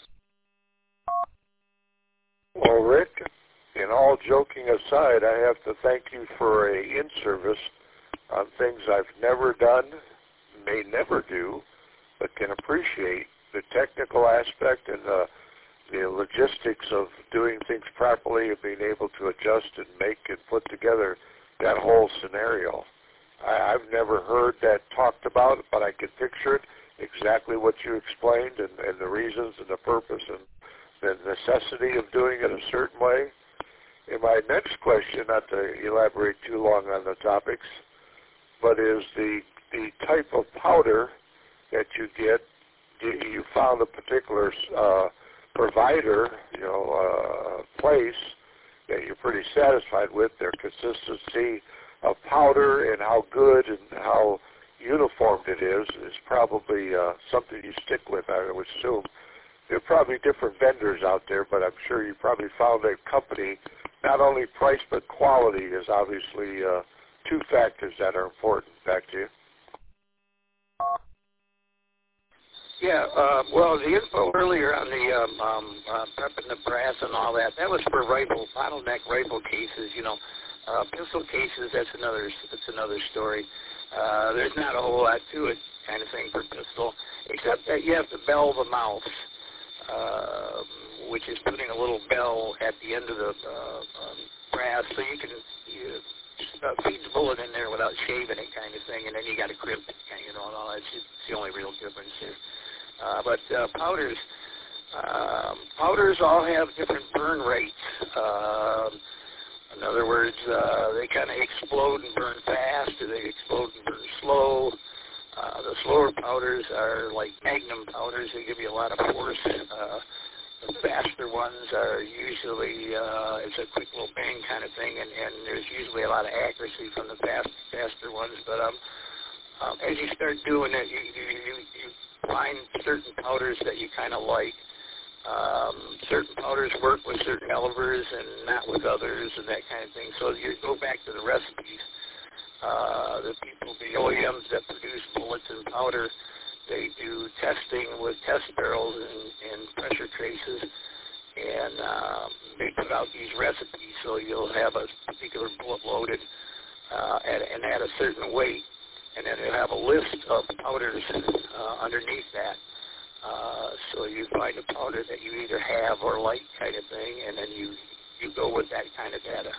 Well, Rick, in all joking aside, I have to thank you for a in-service on things I've never done, may never do, but can appreciate the technical aspect and the logistics of doing things properly and being able to adjust and make and put together that whole scenario. I've never heard that talked about, but I can picture it, exactly what you explained and the reasons and the purpose and the necessity of doing it a certain way. And my next question, not to elaborate too long on the topics, but is the type of powder that you get, you found a particular provider, place that you're pretty satisfied with, their consistency of powder and how good and how uniform it is probably something you stick with, I would assume. There are probably different vendors out there, but I'm sure you probably found a company, not only price but quality is obviously two factors that are important. Back to you. Yeah, well, the info earlier on the prepping the brass and all that was for rifle, bottleneck rifle cases, pistol cases, that's another story. There's not a whole lot to it kind of thing for pistol, except that you have to bell the mouth, which is putting a little bell at the end of the brass so you can feed the bullet in there without shaving it kind of thing, and then you got to crimp it, and all that. It's the only real difference here. But powders all have different burn rates. In other words, they kind of explode and burn fast, or they explode and burn slow. The slower powders are like Magnum powders. They give you a lot of force. The faster ones are usually, it's a quick little bang kind of thing, and there's usually a lot of accuracy from the faster ones. But as you start doing it, you find certain powders that you kind of like. Certain powders work with certain calibers and not with others and that kind of thing. So you go back to the recipes. The OEMs that produce bullets and powder, they do testing with test barrels and pressure traces, and they put out these recipes. So you'll have a particular bullet loaded at a certain weight, and then they'll have a list of powders underneath that. So you find a powder that you either have or like kind of thing, and then you go with that kind of data.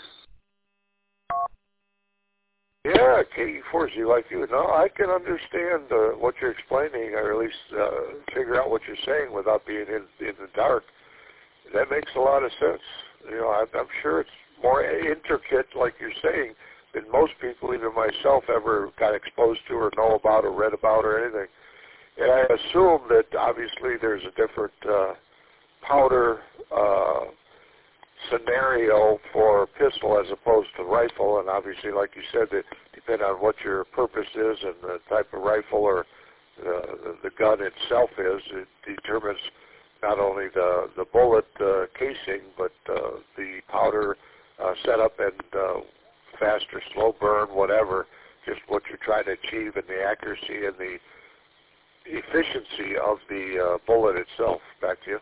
Yeah, KE4Z, like you know, I can understand what you're explaining, or at least figure out what you're saying without being in the dark. That makes a lot of sense. I'm sure it's more intricate, like you're saying, than most people, even myself, ever got exposed to or know about or read about or anything. And I assume that obviously there's a different powder scenario for pistol as opposed to rifle, and obviously, like you said, it depends on what your purpose is and the type of rifle or the gun itself is. It determines not only the bullet casing, but the powder setup and fast or slow burn, whatever, just what you're trying to achieve and the accuracy and the efficiency of the bullet itself. Back to you.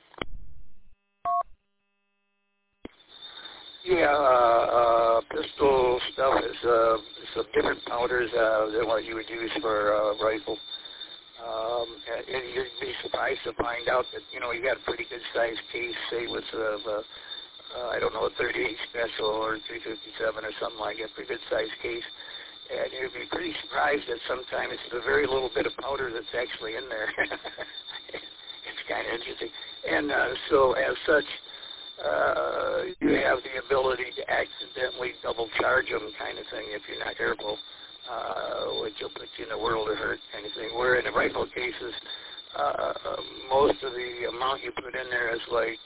Yeah, pistol stuff is some different powders than what you would use for a rifle. And you'd be surprised to find out that, you got a pretty good sized case, say with I don't know, a 38 special or 357 or something like that, pretty good sized case. And you'd be pretty surprised that sometimes it's the very little bit of powder that's actually in there. It's kind of interesting. And so as such, you have the ability to accidentally double charge them kind of thing if you're not careful, which will put you in a world of hurt kind of thing. Where in the rifle cases, most of the amount you put in there is like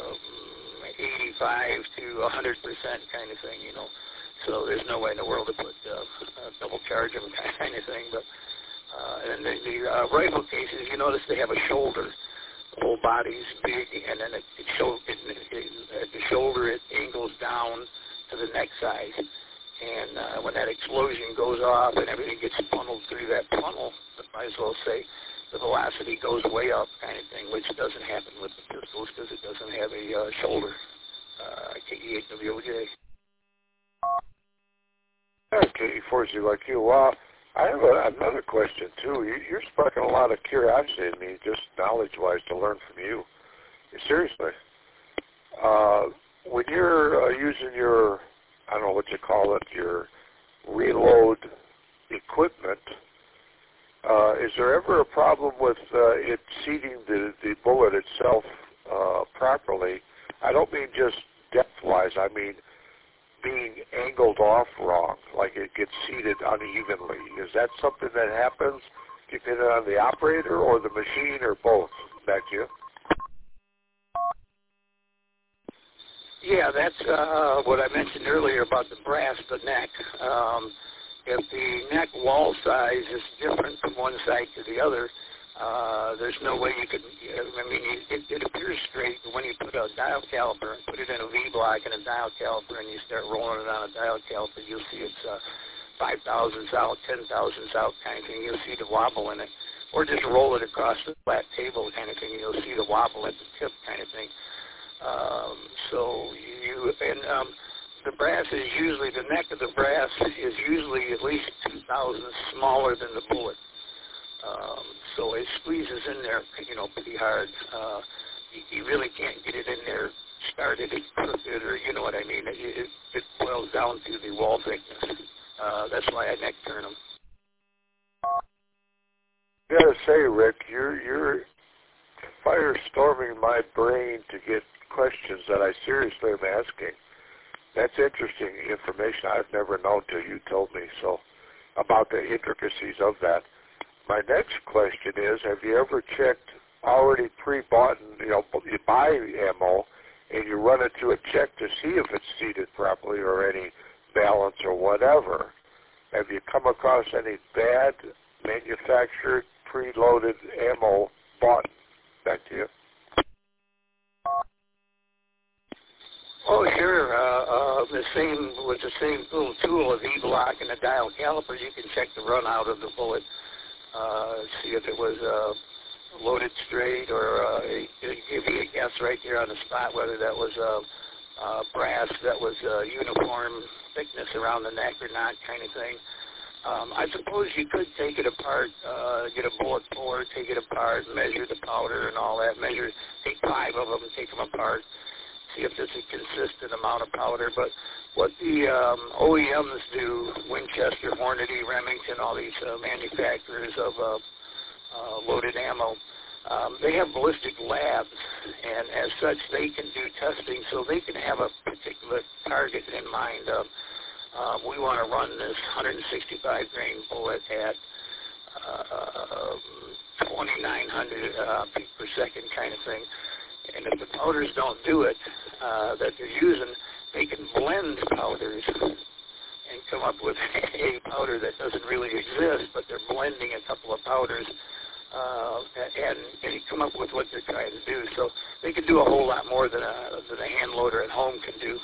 85 to 100% kind of thing, you know. So there's no way in the world to put double charge them kind of thing. But and the rifle cases, you notice they have a shoulder. The whole body's big, and then at the shoulder it angles down to the neck side. And when that explosion goes off and everything gets funneled through that funnel, I might as well say the velocity goes way up kind of thing, which doesn't happen with the pistols because it doesn't have a shoulder. KE8 WOJ. Okay, Forsey, like you. Well, I have another question, too. You're sparking a lot of curiosity in me, just knowledge-wise, to learn from you. Seriously. When you're using your, I don't know what you call it, your reload equipment, is there ever a problem with it seating the bullet itself properly? I don't mean just depth-wise. I mean being angled off wrong, like it gets seated unevenly. Is that something that happens depending on the operator or the machine or both? Back to you. Yeah, that's what I mentioned earlier about the brass, the neck. If the neck wall size is different from one side to the other, there's no way you could, I mean, it appears straight, but when you put a dial caliper and put it in a V-block and a dial caliper and you start rolling it on a dial caliper, you'll see it's 5 thousandths out, 10 thousandths out kind of thing. You'll see the wobble in it. Or just roll it across the flat table kind of thing. You'll see the wobble at the tip kind of thing. The brass is usually, the neck of the brass is usually at least 2 thousandths smaller than the bullet. So it squeezes in there, you know, pretty hard. You really can't get it in there started and cooked it, or you know what I mean. It boils down to the wall thickness. That's why I neck turn them. I gotta say, Rick, you're firestorming my brain to get questions that I seriously am asking. That's interesting information I've never known till you told me so about the intricacies of that. My next question is, have you ever checked already pre-bought, you know, you buy ammo and you run it through a check to see if it's seated properly or any balance or whatever? Have you come across any bad manufactured preloaded ammo bought? Back to you. Oh, sure. With the same little tool, a V-block and a dial caliper, you can check the run out of the bullet. See if it was loaded straight, or give you a guess right there on the spot whether that was brass that was uniform thickness around the neck or not, kind of thing. I suppose you could take it apart, get a bullet puller, take it apart, measure the powder and all that, take 5 of them, take them apart, see if there's a consistent amount of powder. But what the OEMs do, Winchester, Hornady, Remington, all these manufacturers of loaded ammo, they have ballistic labs, and as such they can do testing, so they can have a particular target in mind. We want to run this 165 grain bullet at 2,900 feet per second kind of thing. And if the powders don't do it that they're using, they can blend powders and come up with a powder that doesn't really exist, but they're blending a couple of powders and come up with what they're trying to do. So they can do a whole lot more than a hand loader at home can do.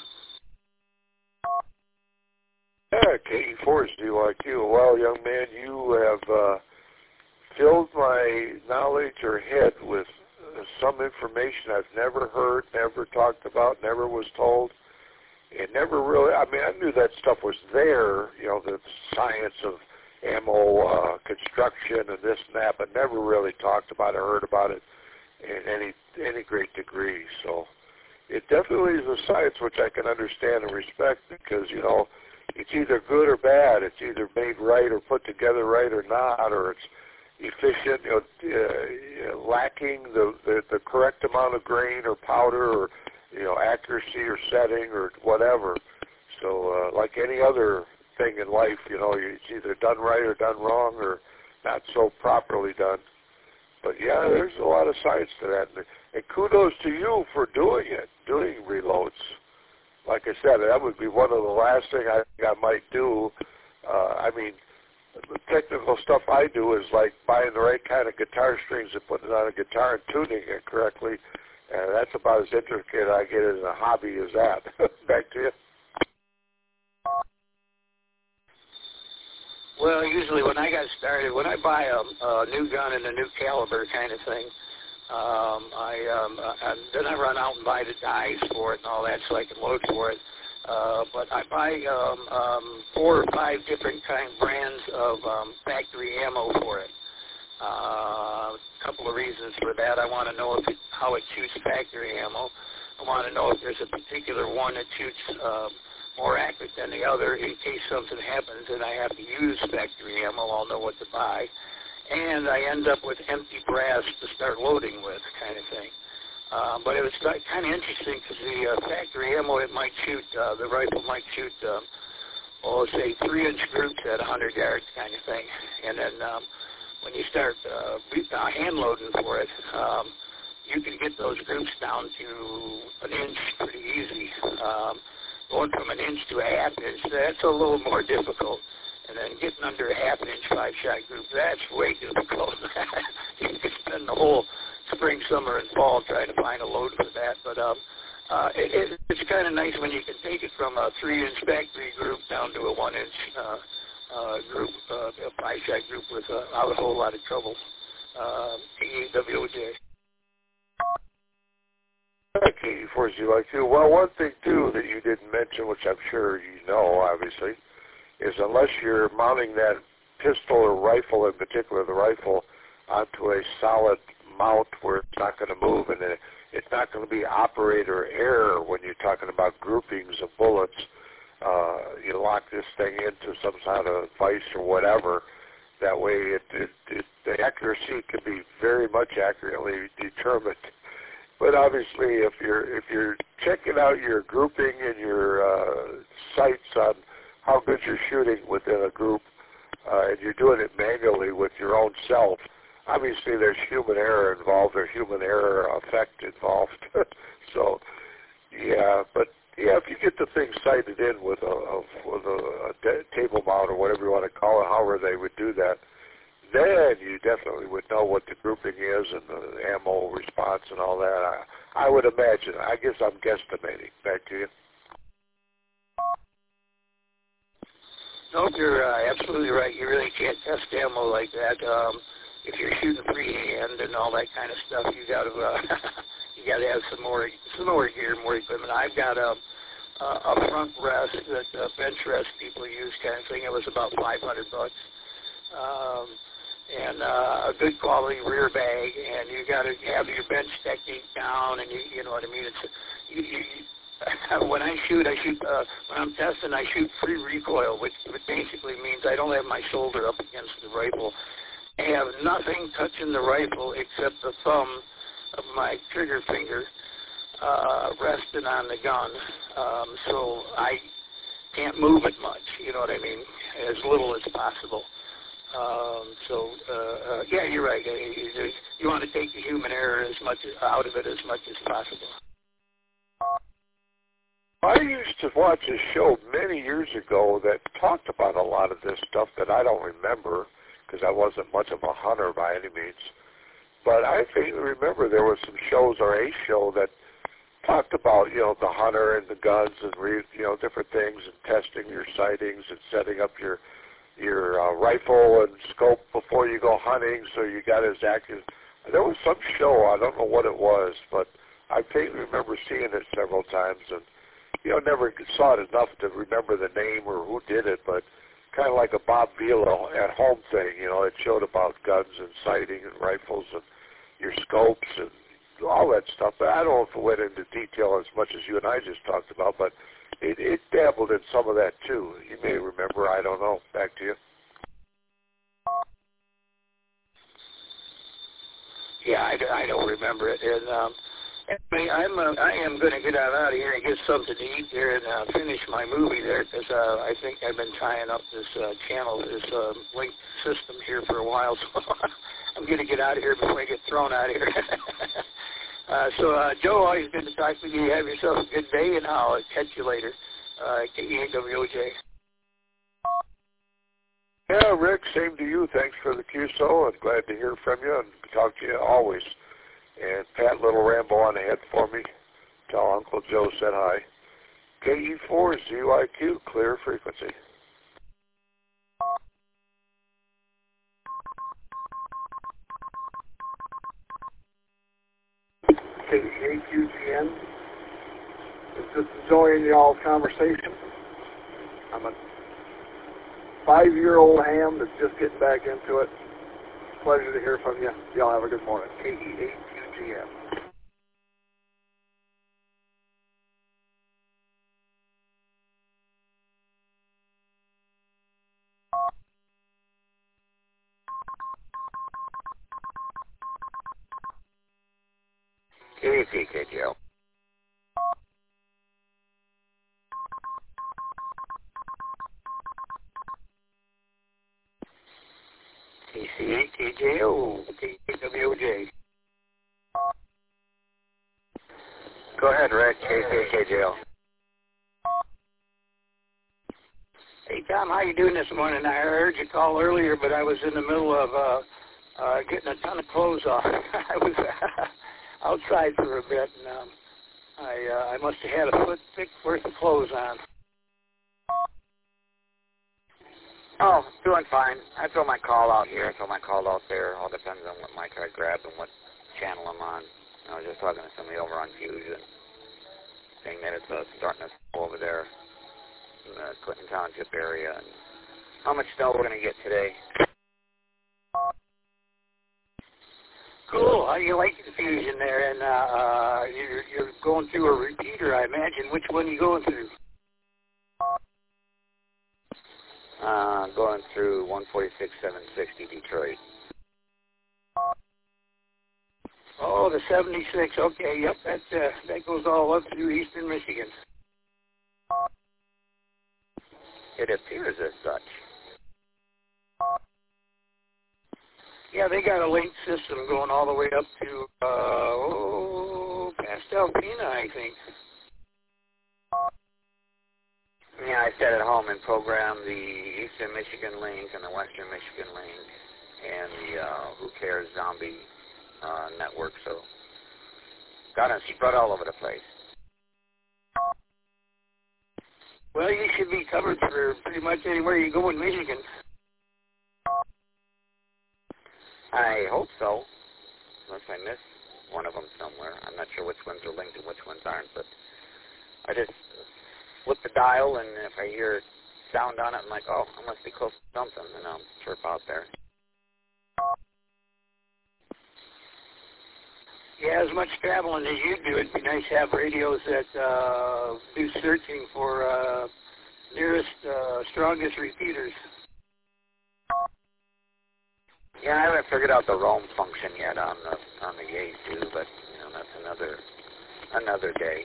Yeah, Katie Forsey, like you. Well, young man, you have filled my knowledge or head with some information I've never heard, never talked about, never was told. It never really, I mean, I knew that stuff was there, you know, the science of ammo construction and this and that, but never really talked about it or heard about it in any great degree. So it definitely is a science which I can understand and respect because, you know, it's either good or bad. It's either made right or put together right or not, or it's efficient, lacking the correct amount of grain or powder or accuracy or setting or whatever. So like any other thing in life, it's either done right or done wrong or not so properly done. But yeah, there's a lot of science to that, and kudos to you for doing reloads. Like I said, that would be one of the last things I think I might do. The technical stuff I do is like buying the right kind of guitar strings and putting it on a guitar and tuning it correctly. And that's about as intricate I get as a hobby as that. Back to you. Well, usually when I got started, when I buy a new gun and a new caliber kind of thing, then I run out and buy the dies for it and all that so I can load for it. But I buy 4 or 5 different brands of factory ammo for it. A couple of reasons for that. I want to know how it shoots factory ammo. I want to know if there's a particular one that shoots more accurate than the other. In case something happens and I have to use factory ammo, I'll know what to buy. And I end up with empty brass to start loading with, kind of thing. But it was kind of interesting because the factory ammo, it might shoot, the rifle might shoot, say 3-inch groups at 100 yards kind of thing. And then when you start hand loading for it, you can get those groups down to an inch pretty easy. Going from an inch to a half inch, that's a little more difficult. And then getting under a half-inch 5-shot group, that's way difficult. You can spend the whole spring, summer, and fall trying to find a load for that. But it's kind of nice when you can take it from a 3-inch factory group down to a 1-inch group, a 5-shot group without a whole lot of trouble. AWJ. Okay, KE4Z2. Well, one thing, too, that you didn't mention, which I'm sure you know, obviously, is unless you're mounting that pistol or rifle, in particular the rifle, onto a solid mount where it's not going to move and it's not going to be operator error when you're talking about groupings of bullets, you lock this thing into some kind of vise or whatever. That way the accuracy can be very much accurately determined. But obviously, if you're checking out your grouping and your sights on how good you're shooting within a group, and you're doing it manually with your own self, obviously there's human error involved, or human error effect involved. So, yeah, but yeah, if you get the thing sighted in with a table mount or whatever you want to call it, however they would do that, then you definitely would know what the grouping is and the ammo response and all that. I would imagine. I guess I'm guesstimating. Back to you. Nope, you're absolutely right. You really can't test ammo like that. If you're shooting freehand and all that kind of stuff, you got to have some more gear, more equipment. I've got a front rest that bench rest people use, kind of thing. It was about $500. And a good quality rear bag, and you got to have your bench technique down, and you know what I mean. When I shoot, when I'm testing, I shoot free recoil, which basically means I don't have my shoulder up against the rifle. I have nothing touching the rifle except the thumb of my trigger finger resting on the gun, so I can't move it much. You know what I mean? As little as possible. Yeah, you're right. You want to take the human error out of it as much as possible. I used to watch a show many years ago that talked about a lot of this stuff that I don't remember because I wasn't much of a hunter by any means. But I vaguely remember there was some shows or a show that talked about, the hunter and the guns and, different things and testing your sightings and setting up your rifle and scope before you go hunting, so you got as accurate. There was some show, I don't know what it was, but I vaguely remember seeing it several times, and never saw it enough to remember the name or who did it, but kind of like a Bob Vila at home thing, it showed about guns and sighting and rifles and your scopes and all that stuff. But I don't know if it went into detail as much as you and I just talked about, but it dabbled in some of that too. You may remember. I don't know. Back to you. Yeah, I don't remember it. And anyway, I am going to get out of here and get something to eat there and finish my movie there because I think I've been trying up this channel, this link system here for a while. So I'm going to get out of here before I get thrown out of here. So, Joe, always good to talk with you. Have yourself a good day, and I'll catch you later. KEWJ. Yeah, Rick, same to you. Thanks for the QSO, and glad to hear from you and talk to you always. And Pat Little Rambo on ahead for me. Tell Uncle Joe said hi. KE4 ZYQ, clear frequency. KEAQGN. Just enjoying y'all's conversation. I'm a 5-year-old ham that's just getting back into it. Pleasure to hear from you. Y'all have a good morning. KEAQGN. KEPKGO. KCAKJO, KWJ. Go ahead, Rick. KCAKJO. Hey, Tom, how you doing this morning? I heard you call earlier, but I was in the middle of getting a ton of clothes off. I was outside for a bit, and I must have had a foot thick worth of clothes on. Oh, doing fine. I throw my call out here. I throw my call out there. All depends on what mic I grab and what channel I'm on. I was just talking to somebody over on Fusion, saying that it's starting to snow over there in the Clinton Township area, and how much snow we're going to get today. Cool. How do you like the Fusion there? And you're going through a repeater, I imagine. Which one are you going through? Going through 146, 760 Detroit. Oh, the 76. Okay, yep, that goes all up through eastern Michigan. It appears as such. Yeah, they got a link system going all the way up to, past Alpena, I think. Yeah, I sat at home and programmed the Eastern Michigan link and the Western Michigan link and the Who Cares Zombie network, so got it spread all over the place. Well, you should be covered for pretty much anywhere you go in Michigan. I hope so, unless I miss one of them somewhere. I'm not sure which ones are linked and which ones aren't, but I just flip the dial, and if I hear sound on it, I'm like, oh, I must be close to something, and I'll chirp out there. Yeah, as much traveling as you do, it'd be nice to have radios that do searching for nearest, strongest repeaters. Yeah, I haven't figured out the roam function yet on the A2, but that's another day.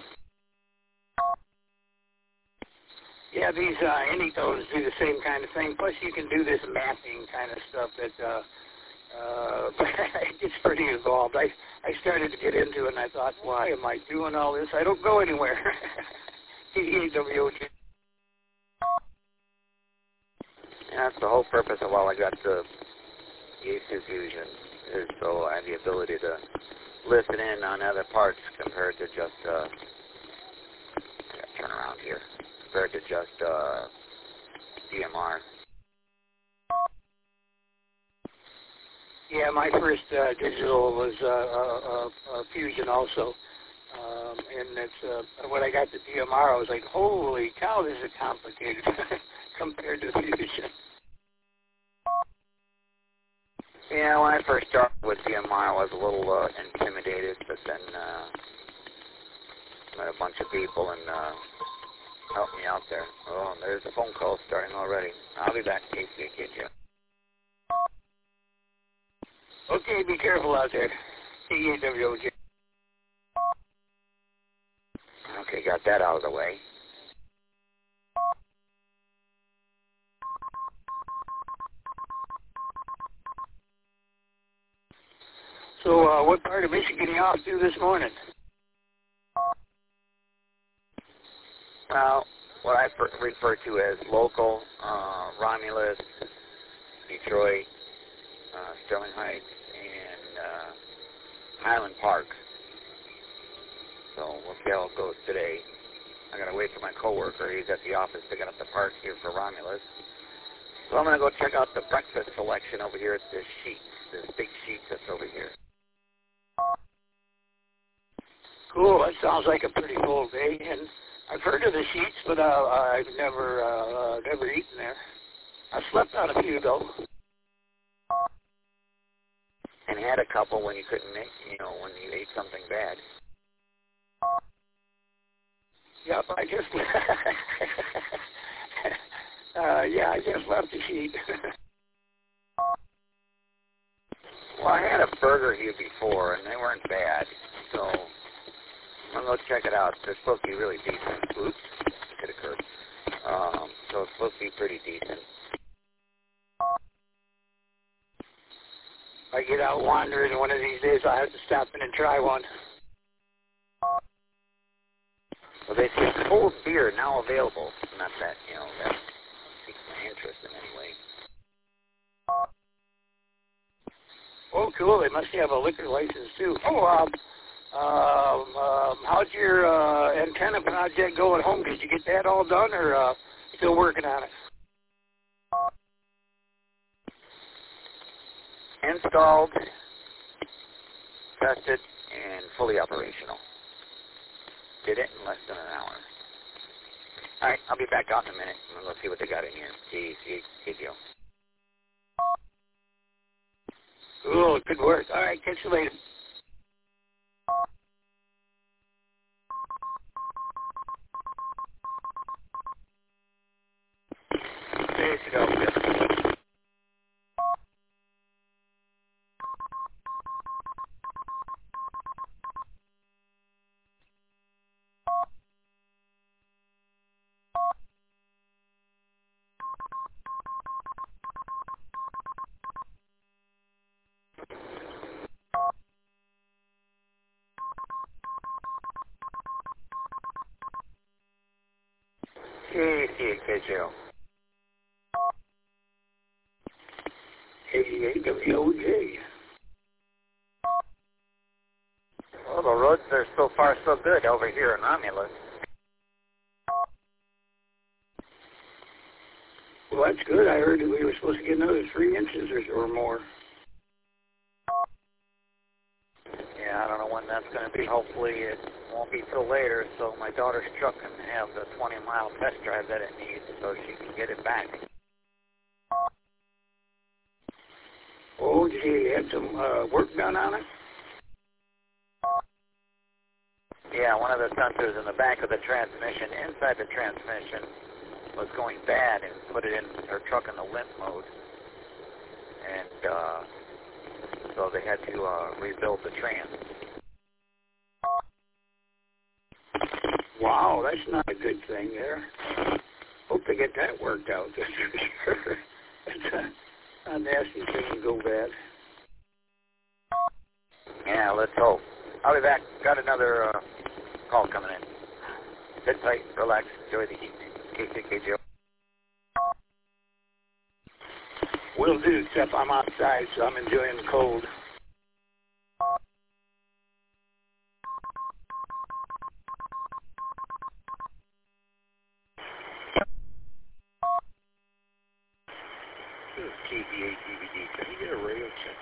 Yeah, these Anytones do the same kind of thing. Plus, you can do this mapping kind of stuff that it gets pretty involved. I started to get into it, and I thought, why am I doing all this? I don't go anywhere. KEWJ. Yeah, that's the whole purpose of why I got the A2 Fusion, is so I have the ability to listen in on other parts compared to just, turn around here, compared to just DMR. Yeah, my first digital was Fusion also. And it's when I got the DMR, I was like, holy cow, this is complicated compared to Fusion. Yeah, when I first started with DMR, I was a little intimidated, but then met a bunch of people and Help me out there. Oh, there's a phone call starting already. I'll be back. KCKJ. Okay, be careful out there. KWOJ. Okay, got that out of the way. So, what part of Michigan are you off to this morning? Well, what I refer to as local, Romulus, Detroit, Sterling Heights, and Highland Park. So we'll see how it goes today. I gotta wait for my coworker. He's at the office picking up the parts here for Romulus. So I'm gonna go check out the breakfast selection over here at this sheet, this big sheet that's over here. Cool. That sounds like a pretty full day. And I've heard of the sheets, but I've never eaten there. I slept on a few though. And had a couple when you couldn't make, when you ate something bad. Yep, I just I just left the sheet. Well, I had a burger here before, and they weren't bad, so I'm going to check it out. They're supposed to be really decent. Oops, it occurred. So it's supposed to be pretty decent. If I get out wandering one of these days, I'll have to stop in and try one. Well, they say cold beer now available. Not that, that piques my interest in any way. Oh, cool. They must have a liquor license, too. Oh, how'd your antenna project go at home? Did you get that all done, or still working on it? Installed, tested, and fully operational. Did it in less than an hour. All right, I'll be back out in a minute. I'm going to see what they got in here. See you. Cool, good work. All right, catch you later. There you go. KCKJ. KWOJ. Well, the roads are so far so good over here in Romulus. Well, that's good. I heard that we were supposed to get another 3 inches or more. Yeah, I don't know when that's going to be. Hopefully it won't be till later, so my daughter's truck can have the 20-mile test drive that it needs so she can get it back. Oh, did you have some work done on it? Yeah, one of the sensors in the back of the transmission, inside the transmission, was going bad and put it in her truck in the limp mode. And so they had to rebuild the trans. Wow, that's not a good thing there. Hope they get that worked out, that's for sure. It's a nasty thing to go bad. Yeah, let's hope. I'll be back. Got another call coming in. Sit tight, relax, enjoy the heat. KCKJ. Will do, except I'm outside, so I'm enjoying the cold. This is KDA DVD. Can you get a radio check?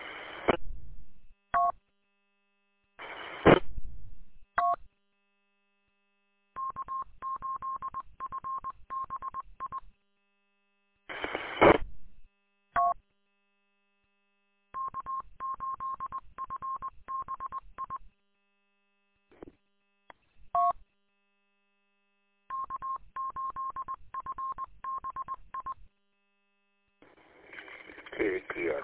KATN.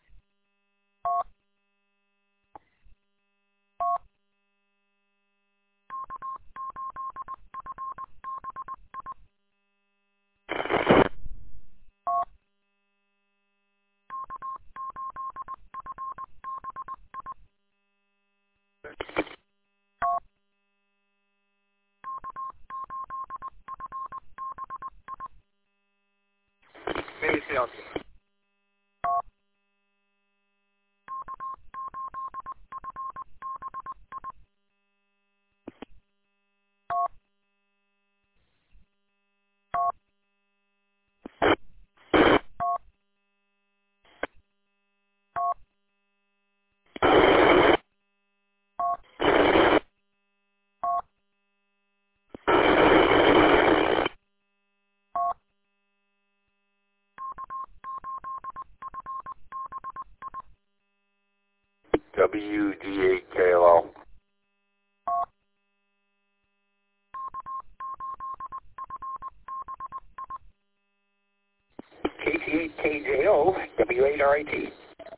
Maybe Celsius. WD8KLO. KT8KJO, W8RIT.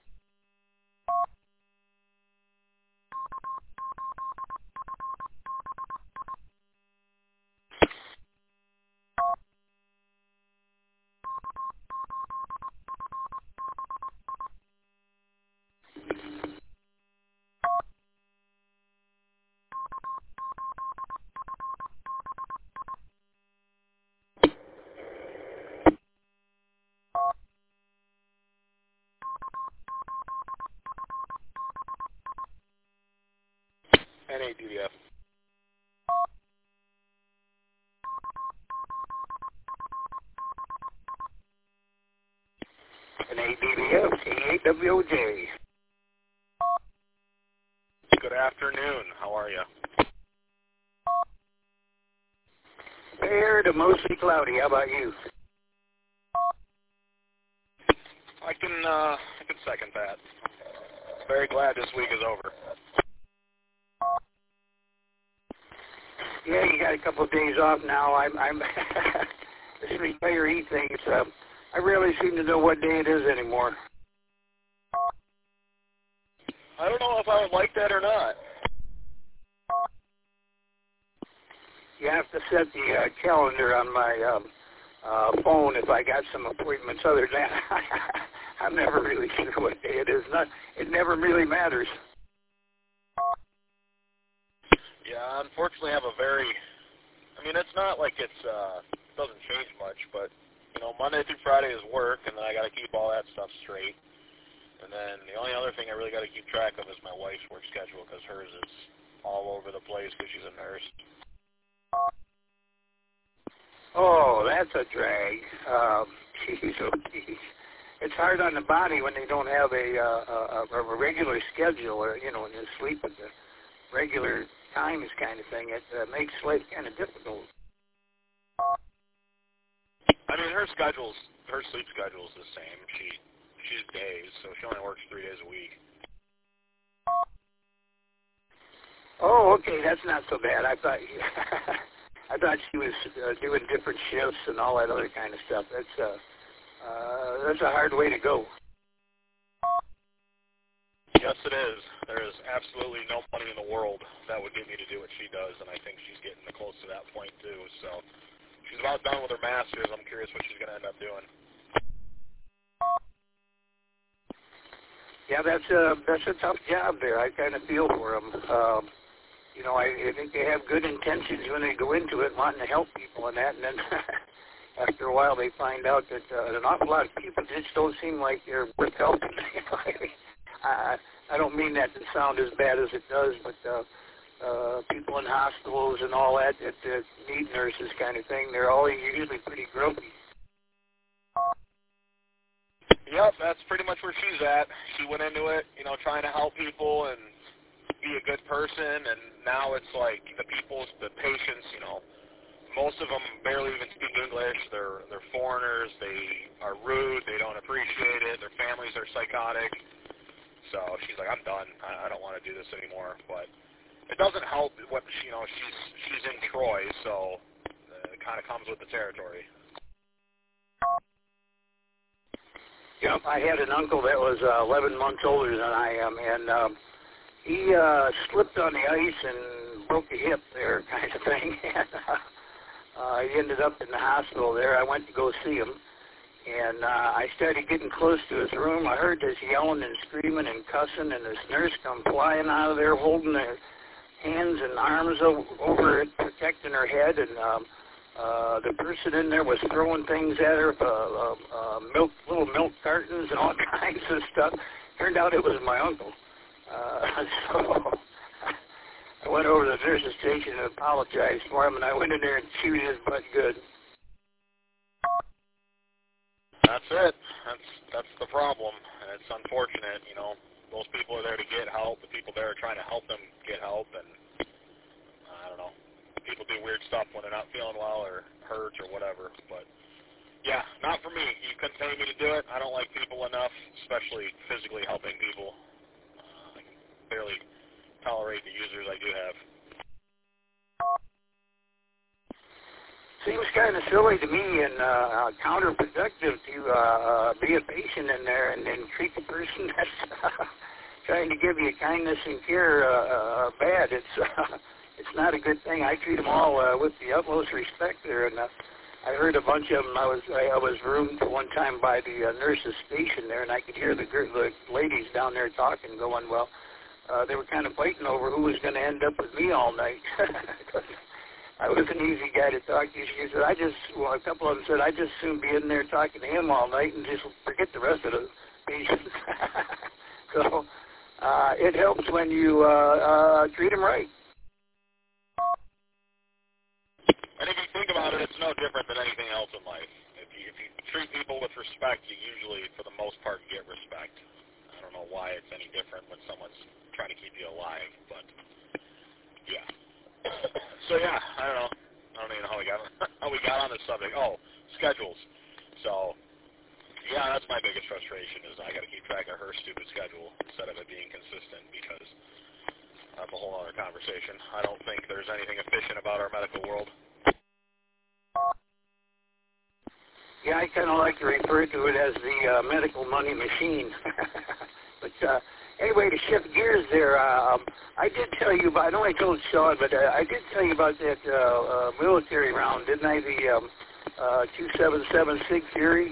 NADF. And ADBF, K8WOJ. Good afternoon. How are you? Fair to mostly cloudy. How about you? I can second that. Very glad this week is over. Yeah, you got a couple of days off now. I'm this retiree thing. I rarely seem to know what day it is anymore. I don't know if I would like that or not. You have to set the calendar on my phone if I got some appointments. Other than that, I'm never really sure what day it is. It never really matters. Yeah, I unfortunately have a very, it's not like it doesn't change much, but, Monday through Friday is work, and then I got to keep all that stuff straight. And then the only other thing I really got to keep track of is my wife's work schedule, because hers is all over the place because she's a nurse. Oh, that's a drag. Geez, oh geez. It's hard on the body when they don't have a regular schedule, or when you sleep at the regular times kind of thing. It makes life kind of difficult. Her sleep schedule is the same. She's days, so she only works 3 days a week. Oh, okay, that's not so bad. I thought she was doing different shifts and all that other kind of stuff. That's a hard way to go. Yes, it is. There is absolutely no money in the world that would get me to do what she does, and I think she's getting close to that point too. So she's about done with her master's. I'm curious what she's going to end up doing. Yeah, that's a tough job there. I kind of feel for them. I think they have good intentions when they go into it, wanting to help people and that, and then after a while they find out that an awful lot of people just don't seem like they're worth helping. I don't mean that to sound as bad as it does, but people in hospitals and all that need nurses kind of thing, they're all usually pretty grumpy. Yep, that's pretty much where she's at. She went into it, trying to help people and be a good person, and now it's like the patients, most of them barely even speak English. They're foreigners. They are rude. They don't appreciate it. Their families are psychotic. So she's like, I'm done. I don't want to do this anymore. But it doesn't help what she's in Troy, so it kind of comes with the territory. Yep, I had an uncle that was 11 months older than I am, and he slipped on the ice and broke a hip there, kind of thing. And he ended up in the hospital there. I went to go see him, and I started getting close to his room. I heard this yelling and screaming and cussing, and this nurse come flying out of there holding her hands and arms over it, protecting her head, and the person in there was throwing things at her, little milk cartons and all kinds of stuff. Turned out it was my uncle. So I went over to the nurse's station and apologized for him, and I went in there and chewed his butt good. That's it. That's the problem. And it's unfortunate, you know. Those people are there to get help. The people there are trying to help them get help, and I don't know. People do weird stuff when they're not feeling well or hurt or whatever. But yeah, not for me. You couldn't pay me to do it. I don't like people enough, especially physically helping people. I can barely tolerate the users I do have. Seems kind of silly to me and counterproductive to be a patient in there and then treat the person that's trying to give you kindness and care bad. It's not a good thing. I treat them all with the utmost respect there, and I heard a bunch of them. I was roomed one time by the nurse's station there, and I could hear the ladies down there talking, going, well, they were kind of fighting over who was going to end up with me all night. I was an easy guy to talk to. She said, a couple of them said, I'd just soon be in there talking to him all night and just forget the rest of the patients. So it helps when you treat them right. And if you think about it, it's no different than anything else in life. If you treat people with respect, you usually, for the most part, get respect. I don't know why it's any different when someone's trying to keep you alive, but yeah. So yeah, I don't know. I don't even know how we got on this subject. Oh, schedules. So yeah, that's my biggest frustration is I got to keep track of her stupid schedule instead of it being consistent because that's a whole other conversation. I don't think there's anything efficient about our medical world. Yeah, I kind of like to refer to it as the medical money machine. But anyway, to shift gears there, I did tell you about, I know I told Sean, but I did tell you about that military round, didn't I? The 2776 Fury?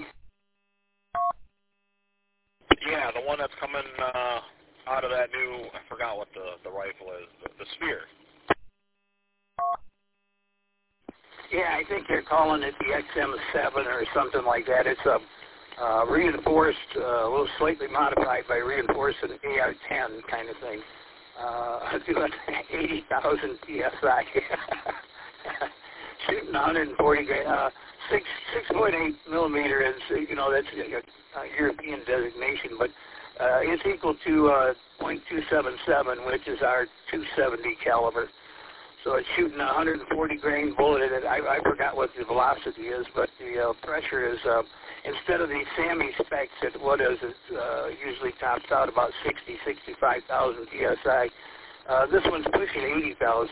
Yeah, the one that's coming out of that new, I forgot what the rifle is, the Spear. Yeah, I think they're calling it the XM7 or something like that. It's a reinforced, a little slightly modified by reinforced an AR-10 kind of thing. Doing 80,000 PSI. Shooting 140 grain. 6.8 millimeter is, that's a European designation, but it's equal to .277, which is our 270 caliber. So it's shooting a 140 grain bullet at it. I forgot what the velocity is, but the pressure is, instead of the SAMI specs at what is it usually tops out about 65,000 PSI. This one's pushing 80,000.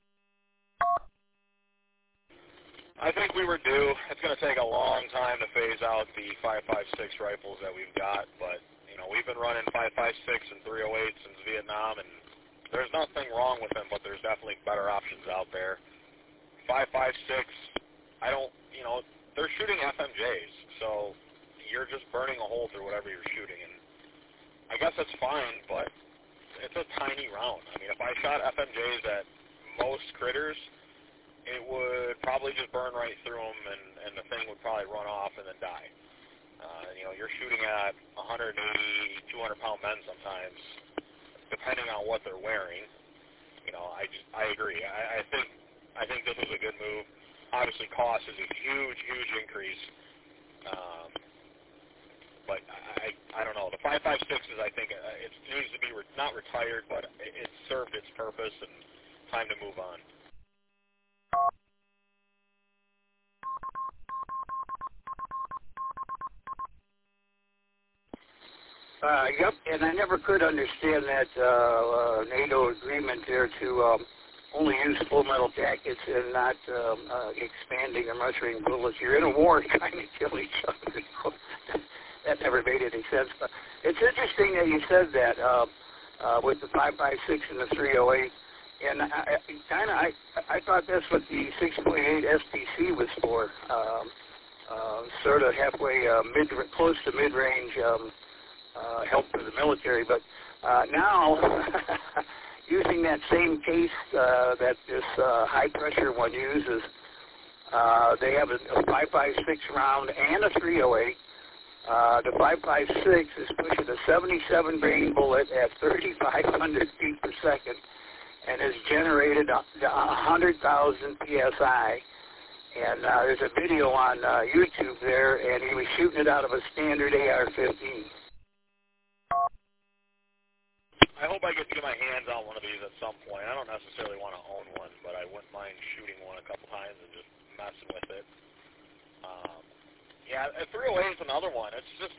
I think we were due. It's going to take a long time to phase out the 5.56 rifles that we've got, but we've been running 5.56 and 308 since Vietnam, and there's nothing wrong with them, but there's definitely better options out there. 5.56, they're shooting FMJs, so you're just burning a hole through whatever you're shooting, and I guess that's fine, but it's a tiny round. I mean, if I shot FMJs at most critters, it would probably just burn right through them, and the thing would probably run off and then die. You're shooting at 180, 200-pound men sometimes, depending on what they're wearing. I agree. I think this is a good move. Obviously, cost is a huge increase. But I don't know. The 5.56 is, I think, it needs to be not retired, but it served its purpose, and time to move on. Yep, and I never could understand that NATO agreement there to only use full metal jackets and not expanding or mushroom bullets. You're in a war trying to kill each other. that never made any sense. But it's interesting that you said that with the 5.56 and the 308. And I thought that's what the 6.8 SPC was for. Sort of halfway close to mid-range help for the military. But now, using that same case that this high-pressure one uses, they have a 5.56 round and a 308. The 5.56 is pushing a 77 grain bullet at 3,500 feet per second and has generated 100,000 PSI. And there's a video on YouTube there, and he was shooting it out of a standard AR-15. I hope I get to get my hands on one of these at some point. I don't necessarily want to own one, but I wouldn't mind shooting one a couple times and just messing with it. Yeah, a 308 is another one. It's just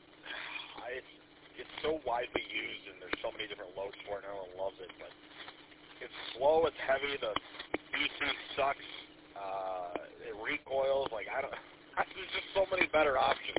it's so widely used, and there's so many different loads for it, and everyone loves it. But it's slow, it's heavy, the BC sucks, it recoils. Like there's just so many better options.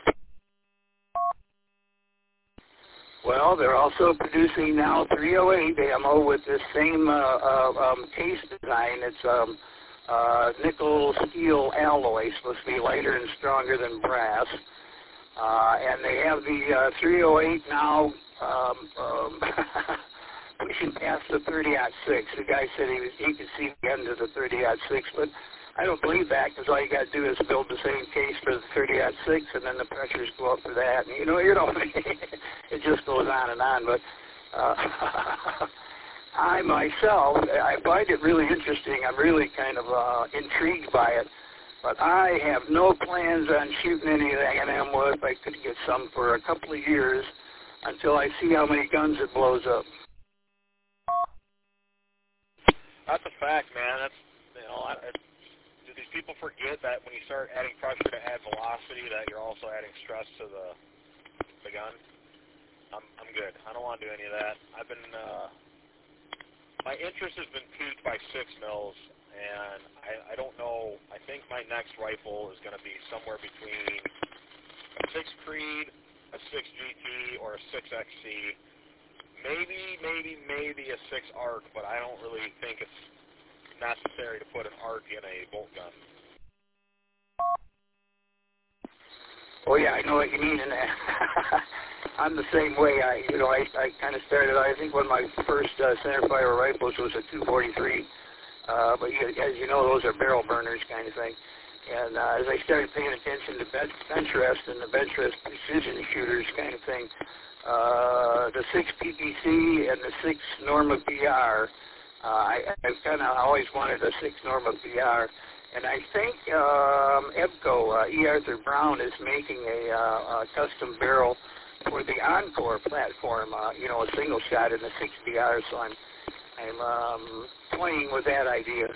Well, they're also producing now 308 ammo with the same case design. It's nickel steel alloy, supposed to be lighter and stronger than brass. And they have the 308 now pushing past the 30-06. The guy said he could see the end of the 30-06, but I don't believe that, because all you got to do is build the same case for the 30-06, and then the pressures go up for that. And, it just goes on and on. But I myself, I find it really interesting. I'm really kind of intrigued by it. But I have no plans on shooting any of the A&M wood. I could get some for a couple of years until I see how many guns it blows up. That's a fact, man. That's do these people forget that when you start adding pressure to add velocity, that you're also adding stress to the gun? I'm good. I don't want to do any of that. I've been my interest has been piqued by 6 mils, and I don't know. I think my next rifle is going to be somewhere between a 6 Creed, a 6 GT, or a 6 XC. Maybe a 6 ARC, but I don't really think it's necessary to put an ARC in a bolt gun. Oh yeah, I know what you mean. And I'm the same way. I kind of started. I think one of my first centerfire rifles was a 243. But as you know, those are barrel burners kind of thing. And as I started paying attention to bench rest and the bench rest precision shooters kind of thing, the 6 PPC and the 6 Norma PR, I've kind of always wanted a 6 Norma PR. And I think EBCO, E. Arthur Brown, is making a custom barrel for the Encore platform, a single shot in the 6 PR. So I'm toying with that idea.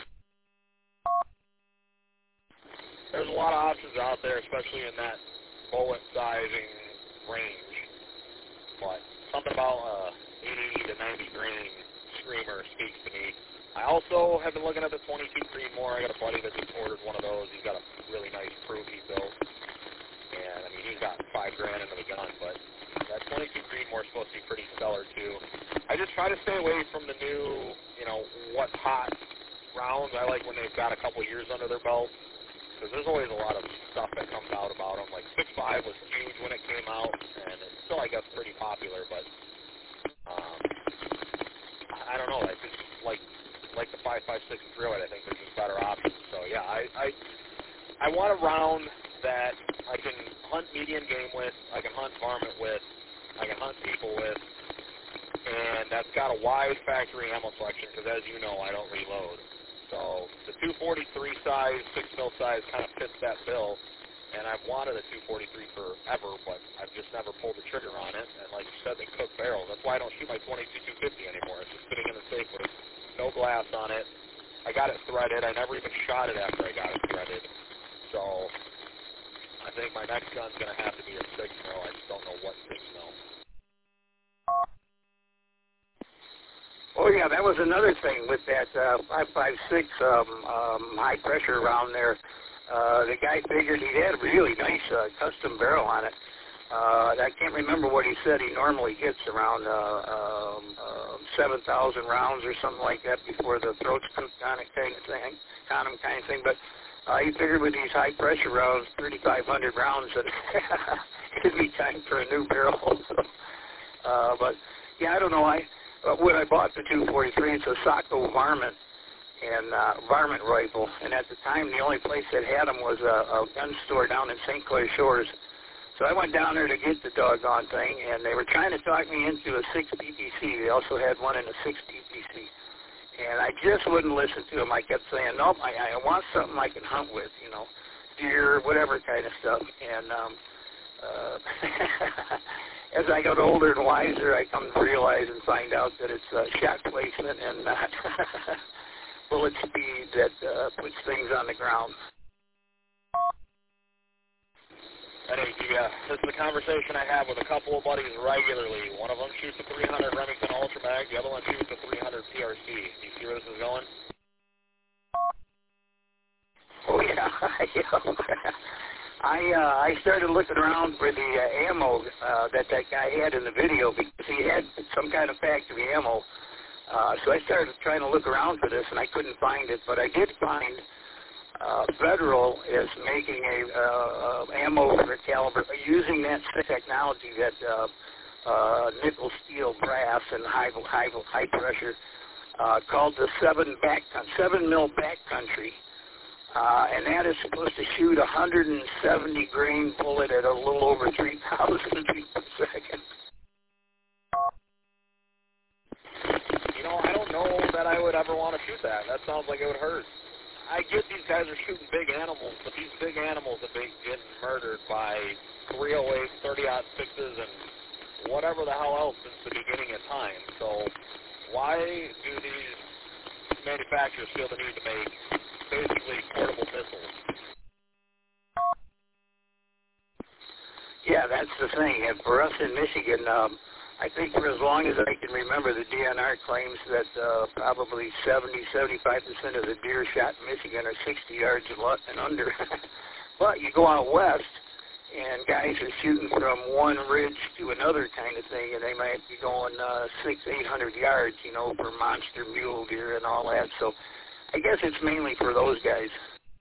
There's a lot of options out there, especially in that bullet sizing range. But something about 80 to 90 grain screamer speaks to me. I also have been looking at the 22 Creedmoor. I got a buddy that just ordered one of those. He's got a really nice proof he built. And, I mean, he's got $5,000 into the gun, but that 22 Creedmoor is supposed to be pretty stellar, too. I just try to stay away from the new, what's hot rounds. I like when they've got a couple years under their belt, because there's always a lot of stuff that comes out about them. Like 6.5 was huge when it came out, and it's still, I guess, pretty popular, but I don't know. I just like the 5.56 and 308. I think there's just better options. So, yeah, I want a round that I can hunt medium game with, I can hunt varmint with, I can hunt people with, and that's got a wide factory ammo selection, because as you know, I don't reload. So the 243 size, 6 mil size kind of fits that bill, and I've wanted a 243 forever, but I've just never pulled the trigger on it. And like you said, they cook barrels. That's why I don't shoot my 22 250 anymore. It's just sitting in the safe with no glass on it. I got it threaded. I never even shot it after I got it threaded. So I think my next gun's going to have to be a 6 mil. I just don't know what 6 mil. Oh yeah, that was another thing with that 5.56 high pressure round there. The guy figured he had a really nice custom barrel on it. I can't remember what he said. He normally hits around 7,000 rounds or something like that before the throat's cooked on it kind of thing. But he figured with these high pressure rounds, 3,500 rounds, that it'd be time for a new barrel. But yeah, I don't know. When I bought the 243, it's a Sako varmint and varmint rifle, and at the time the only place that had them was a gun store down in St. Clair Shores. So I went down there to get the doggone thing, and they were trying to talk me into a 6 PPC. They also had one in a 6 PPC. And I just wouldn't listen to them. I kept saying, nope, I want something I can hunt with, you know, deer, whatever kind of stuff. And as I got older and wiser, I come to realize and find out that it's shot placement and not bullet speed that puts things on the ground. Anyway, this is a conversation I have with a couple of buddies regularly. One of them shoots a 300 Remington Ultra Mag. The other one shoots a 300 PRC. Do you see where this is going? Oh, yeah. I started looking around for the ammo that guy had in the video because he had some kind of factory ammo. So I started trying to look around for this, and I couldn't find it. But I did find Federal is making a ammo for a caliber using that technology that nickel, steel, brass, and high pressure called the 7 mil backcountry, and that is supposed to shoot a 170 grain bullet at a little over 3,000 feet per second. You know, I don't know that I would ever want to shoot that. That sounds like it would hurt. I get these guys are shooting big animals, but these big animals have been getting murdered by 308, 30-06s, and whatever the hell else since the beginning of time. So why do these manufacturers feel the need to make basically portable pistols? Yeah, that's the thing. And for us in Michigan, I think for as long as I can remember, the DNR claims that probably 70-75% of the deer shot in Michigan are 60 yards and under. But you go out west, and guys are shooting from one ridge to another kind of thing, and they might be going 600-800 yards, you know, for monster mule deer and all that. So I guess it's mainly for those guys.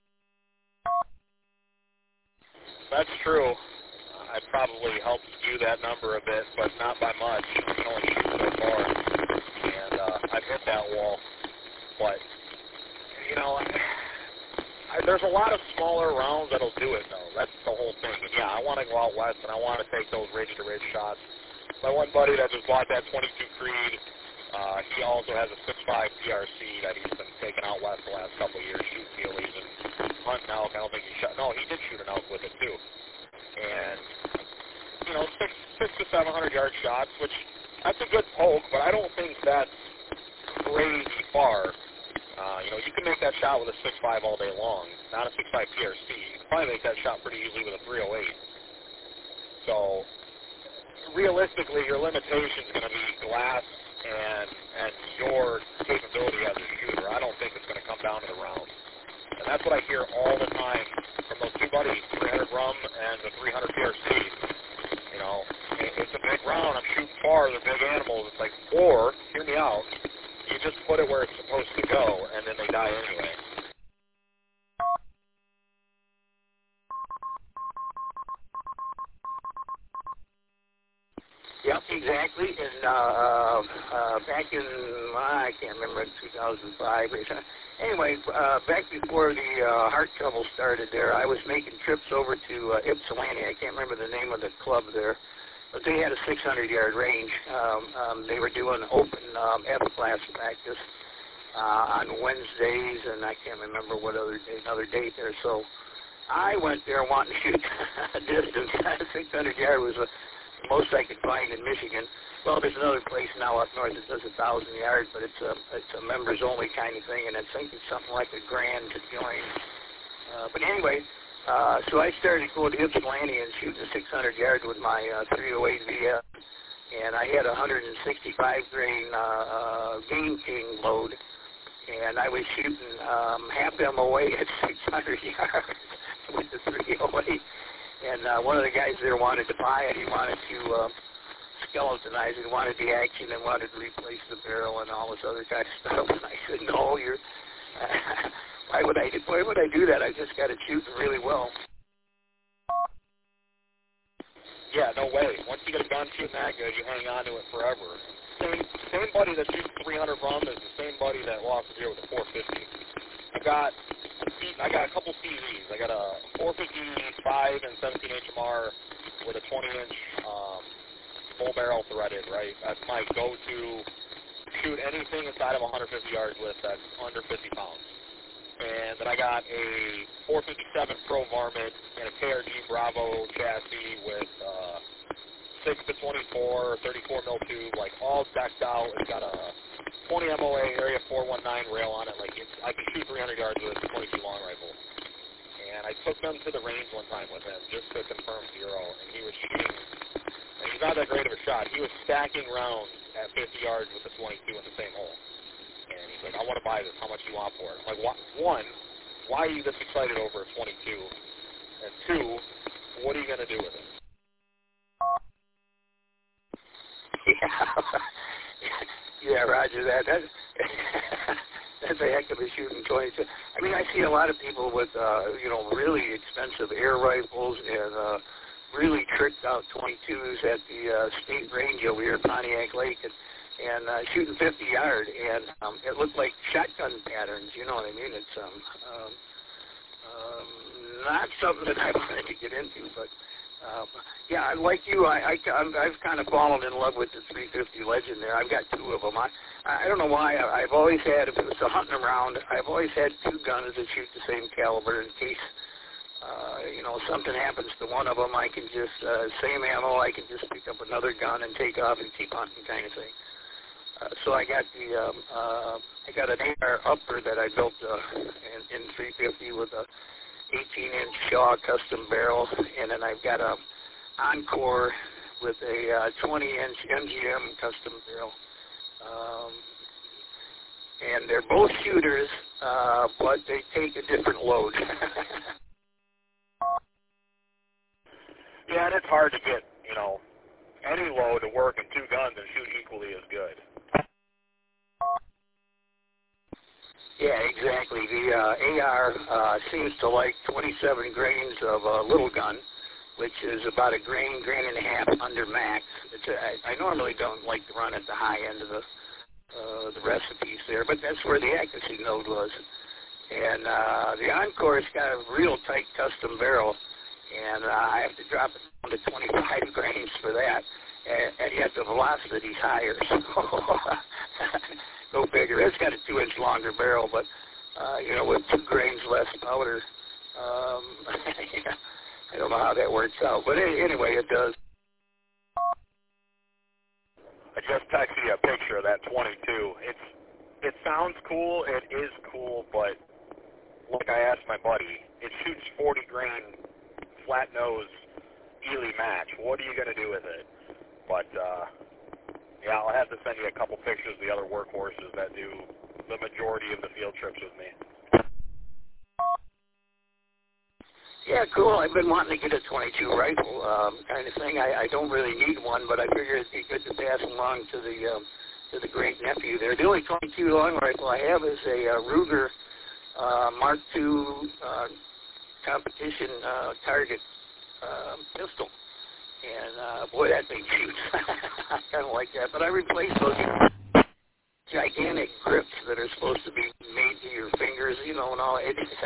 That's true. I probably helped skew that number a bit, but not by much. I can only shoot so far, and I've hit that wall. But, you know, there's a lot of smaller rounds that'll do it, though. That's the whole thing. And, yeah, I want to go out west, and I want to take those ridge-to-ridge shots. My one buddy that just bought that 22 Creed, he also has a 6.5 PRC that he's been taking out west the last couple of years, shooting dealies and hunting elk. I don't think he shot. No, he did shoot an elk with it, too. And, you know, 600 to 700 yard shots, which that's a good poke, but I don't think that's crazy far. You know, you can make that shot with a 6.5 all day long, not a 6.5 PRC. You can probably make that shot pretty easily with a 308. So, realistically, your limitation is going to be glass and your capability as a shooter. I don't think it's going to come down to the round. And that's what I hear all the time from those two buddies, 300 Rum and the 300 PRC. You know, it's a big round. I'm shooting far. They're big animals. It's like, or, hear me out, you just put it where it's supposed to go, and then they die anyway. Yep, exactly. And back in, I can't remember, 2005 or something. Anyway, back before the heart trouble started there, I was making trips over to Ypsilanti. I can't remember the name of the club there, but they had a 600-yard range. They were doing open F-class practice on Wednesdays, and I can't remember what another date there. So I went there wanting to shoot a distance. 600-yard was the most I could find in Michigan. Well, there's another place now up north that does 1,000 yards, but it's a members-only kind of thing, and I think it's something like $1,000 to join. But anyway, so I started going to Ypsilanti and shooting 600 yards with my 308 VF, and I had a 165 grain Game King load, and I was shooting half MOA at 600 yards with the 308. And one of the guys there wanted to buy it. He wanted to skeletonize it. He wanted the action and wanted to replace the barrel and all this other kind of stuff. And I said, no, you're. Why would I do that? I just got it shooting really well. Yeah, no way. Once you get a gun shooting that good, you hang on to it forever. Same buddy that shoots 300 from is the same buddy that lost the deer with a 450. I got a couple series. I got a 455 and 17 HMR with a 20-inch full barrel threaded. Right, that's my go-to. Shoot anything inside of 150 yards with that's under 50 pounds. And then I got a 457 Pro Varmint and a KRG Bravo chassis with 6 to 24, 34 mil tube, like all decked out. It's got a 20 MOA Area 419 rail on it. Like I can shoot 300 yards with a 22 long rifle. And I took them to the range one time with him just to confirm zero. And he was shooting. And he's not that great of a shot. He was stacking rounds at 50 yards with the 22 in the same hole. And he's like, I want to buy this. How much do you want for it? I'm like, one, why are you this excited over a 22? And two, what are you going to do with it? Yeah, Roger that. That's a heck of a shooting 22. I mean, I see a lot of people with, really expensive air rifles and really tricked out 22s at the state range over here at Pontiac Lake. And shooting 50 yard, and it looked like shotgun patterns. You know what I mean? It's not something that I wanted to get into, but yeah, like you, I've kind of fallen in love with the 350 Legend there. I've got two of them. I don't know why. I've always had, if it was a hunting around, I've always had two guns that shoot the same caliber in case something happens to one of them. I can just same ammo. I can just pick up another gun and take off and keep hunting, kind of thing. So I got an AR upper that I built in 350 with a 18-inch Shaw custom barrel, and then I've got a Encore with a 20-inch MGM custom barrel. And they're both shooters, but they take a different load. Yeah, and it's hard to get, any load to work in two guns and shoot equally as good. Yeah, exactly. The AR seems to like 27 grains of a little gun, which is about a grain and a half under max. I normally don't like to run at the high end of the recipes there, but that's where the accuracy node was. And the Encore's got a real tight custom barrel, and I have to drop it down to 25 grains for that, and yet the velocity's higher. So go bigger. It's got a 2-inch longer barrel, but with 2 grains less powder, I don't know how that works out. But anyway, it does. I just texted you a picture of that 22. It sounds cool. It is cool, but like I asked my buddy, it shoots 40 grain flat nose Ely match. What are you going to do with it? But yeah, I'll have to send you a couple pictures of the other workhorses that do the majority of the field trips with me. Yeah, cool. I've been wanting to get a 22 rifle kind of thing. I don't really need one, but I figure it'd be good to pass along to the great nephew there. The only 22 long rifle I have is a Ruger Mark II competition target pistol. And boy, that thing shoots. I kind of like that. But I replaced those gigantic grips that are supposed to be made to your fingers, and all.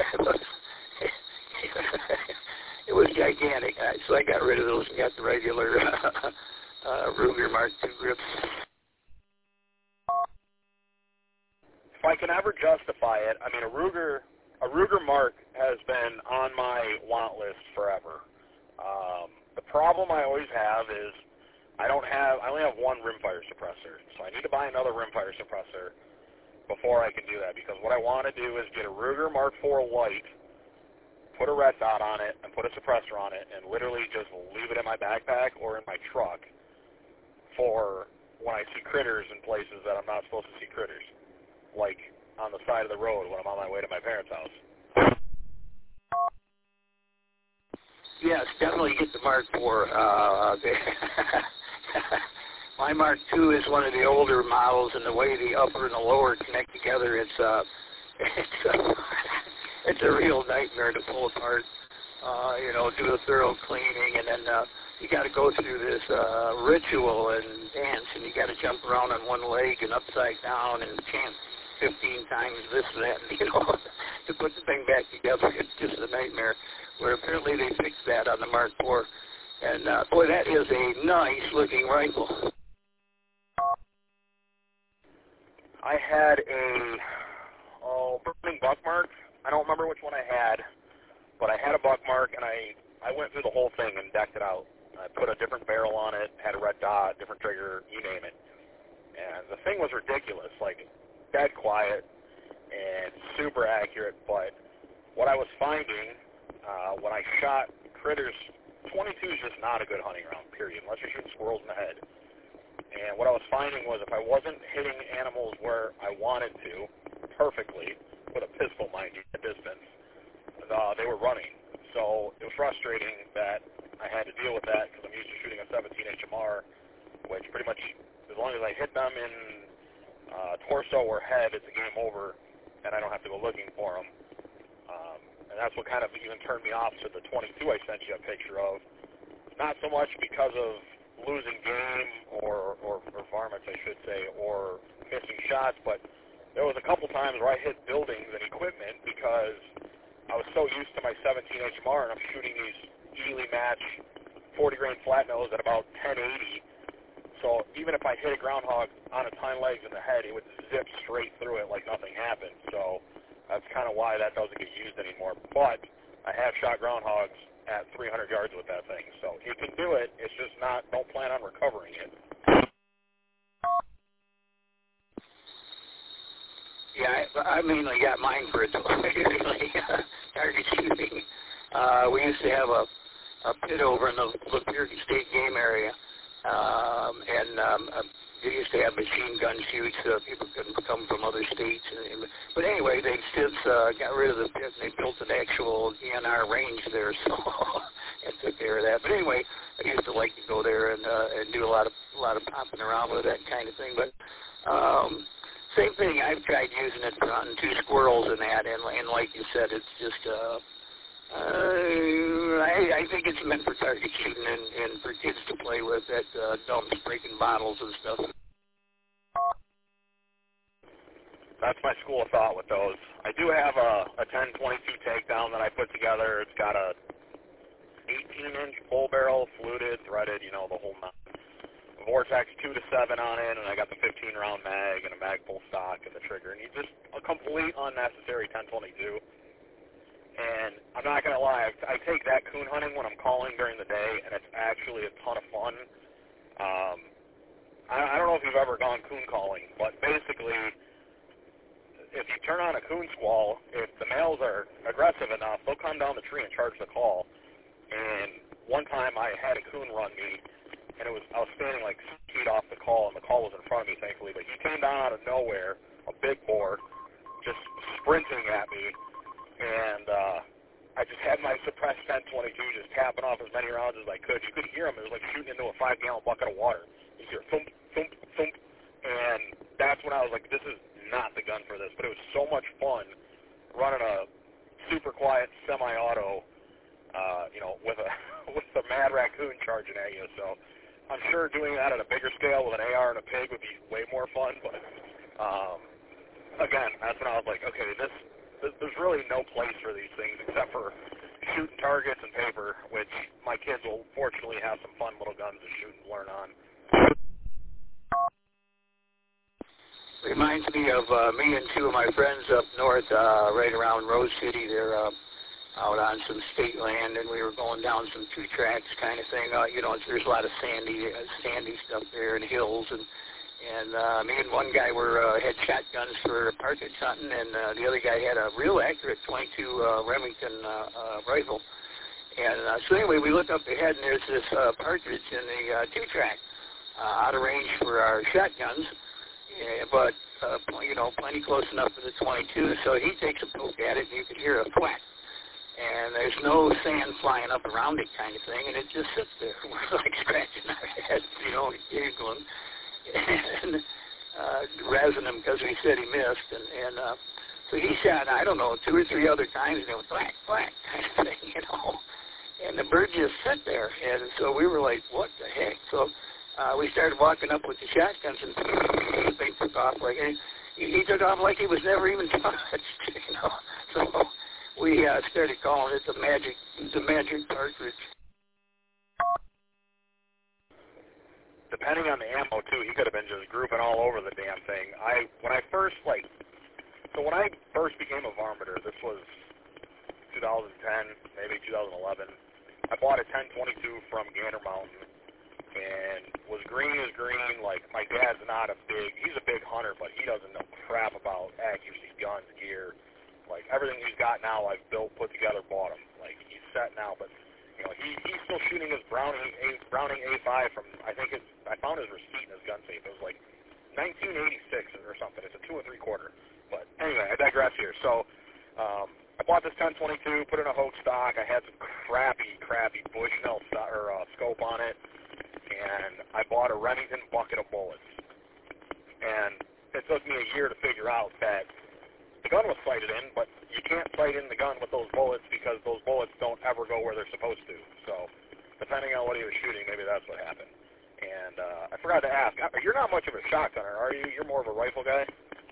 It was gigantic. So I got rid of those and got the regular Ruger Mark II grips. If I can ever justify it, I mean, a Ruger Mark has been on my want list forever. The problem I always have is I only have one rimfire suppressor, so I need to buy another rimfire suppressor before I can do that, because what I want to do is get a Ruger Mark IV Light, put a red dot on it, and put a suppressor on it, and literally just leave it in my backpack or in my truck for when I see critters in places that I'm not supposed to see critters, like on the side of the road when I'm on my way to my parents' house. Yes, definitely get the Mark IV. My Mark II is one of the older models, and the way the upper and the lower connect together, it's a real nightmare to pull apart. Do a thorough cleaning, and then you got to go through this ritual and dance, and you got to jump around on one leg and upside down and chant 15 times this and that, to put the thing back together. It's just a nightmare. Where apparently they fixed that on the Mark IV, and boy, that is a nice-looking rifle. I had a Browning Buckmark. I don't remember which one I had, but I had a Buckmark, and I went through the whole thing and decked it out. I put a different barrel on it, had a red dot, different trigger, you name it. And the thing was ridiculous, like dead quiet and super accurate, but what I was finding when I shot critters, 22 is just not a good hunting round, period, unless you're shooting squirrels in the head. And what I was finding was if I wasn't hitting animals where I wanted to perfectly, with a pistol, mind you, at distance, they were running. So it was frustrating that I had to deal with that because I'm used to shooting a 17 HMR, which pretty much, as long as I hit them in torso or head, it's a game over, and I don't have to go looking for them. And that's what kind of even turned me off to the 22 I sent you a picture of. Not so much because of losing game or varmints, I should say, or missing shots, but there was a couple times where I hit buildings and equipment because I was so used to my 17 HMR, and I'm shooting these evenly matched 40-grain flat nose at about 1080. So even if I hit a groundhog on its hind legs in the head, it would zip straight through it like nothing happened. So that's kind of why that doesn't get used anymore. But I have shot groundhogs at 300 yards with that thing. So you can do it. It's just don't plan on recovering it. Yeah, I mainly got mine for a target shooting. We used to have a pit over in the Lapeer State Game area, and they used to have machine gun shoots. People couldn't come from other states. But anyway, they since got rid of the pit, and they built an actual DNR range there, so it took care of that. But anyway, I used to like to go there and do a lot of popping around with that kind of thing. But same thing, I've tried using it for hunting 2 squirrels and that, and like you said, it's just, I think it's meant for target shooting and for kids to play with at dumps, breaking bottles and stuff. That's my school of thought with those. I do have a 10-22 takedown that I put together. It's got a 18-inch bull barrel, fluted, threaded, the whole nine. Vortex 2 to 7 on it, and I got the 15-round mag and a mag pull stock and the trigger, and you just a complete unnecessary 10-22. And I'm not going to lie, I take that coon hunting when I'm calling during the day, and it's actually a ton of fun. I don't know if you've ever gone coon calling, but basically, if you turn on a coon squall, if the males are aggressive enough, they'll come down the tree and charge the call. And one time I had a coon run me, and I was standing like 6 feet off the call, and the call was in front of me, thankfully, but he came down out of nowhere, a big boar, just sprinting at me, and I just had my suppressed 10-22 just tapping off as many rounds as I could. You could hear him. It was like shooting into a 5-gallon bucket of water. You hear thump, thump, thump, and that's when I was like, this is not the gun for this, but it was so much fun running a super quiet semi-auto, with a mad raccoon charging at you, so I'm sure doing that at a bigger scale with an AR and a pig would be way more fun, but again, that's when I was like, okay, there's really no place for these things except for shooting targets and paper, which my kids will fortunately have some fun little guns to shoot and learn on. Reminds me of me and 2 of my friends up north, right around Rose City. They're out on some state land, and we were going down some 2 tracks kind of thing. There's a lot of sandy stuff there and hills, and me and one guy had shotguns for partridge hunting, and the other guy had a real accurate 22 Remington rifle. And so anyway, we look up ahead, and there's this partridge in the 2-track, out of range for our shotguns, but plenty close enough for the 22. So he takes a poke at it, and you could hear a thwack. and there's no sand flying up around it kind of thing, and it just sits there. We're like scratching our heads, giggling, and razzing him because we said he missed, and so he shot, I don't know, 2 or 3 other times, and it was whack, whack kind of thing, and the bird just sat there, and so we were like, what the heck? So we started walking up with the shotguns, and the thing took off like he took off like he was never even touched, So we started calling it the magic cartridge. Depending on the ammo too, he could have been just grouping all over the damn thing. When I first became a varminter, this was 2010, maybe 2011. I bought a 1022 from Gander Mountain, and was green as green. Like, my dad's he's a big hunter, but he doesn't know crap about accuracy, guns, gear. Like, everything he's got now, I've built, put together, bought him. Like, he's set now, but he's still shooting his Browning A5 from, I found his receipt in his gun safe. It was like 1986 or something. It's a 2 3/4. But anyway, I digress here. So I bought this 1022, put in a Hogue stock. I had some crappy Bushnell scope on it, and I bought a Remington bucket of bullets. And it took me a year to figure out that the gun was sighted in, but you can't sight in the gun with those bullets because those bullets don't ever go where they're supposed to. So depending on what he was shooting, maybe that's what happened. And I forgot to ask, you're not much of a shotgunner, are you? You're more of a rifle guy?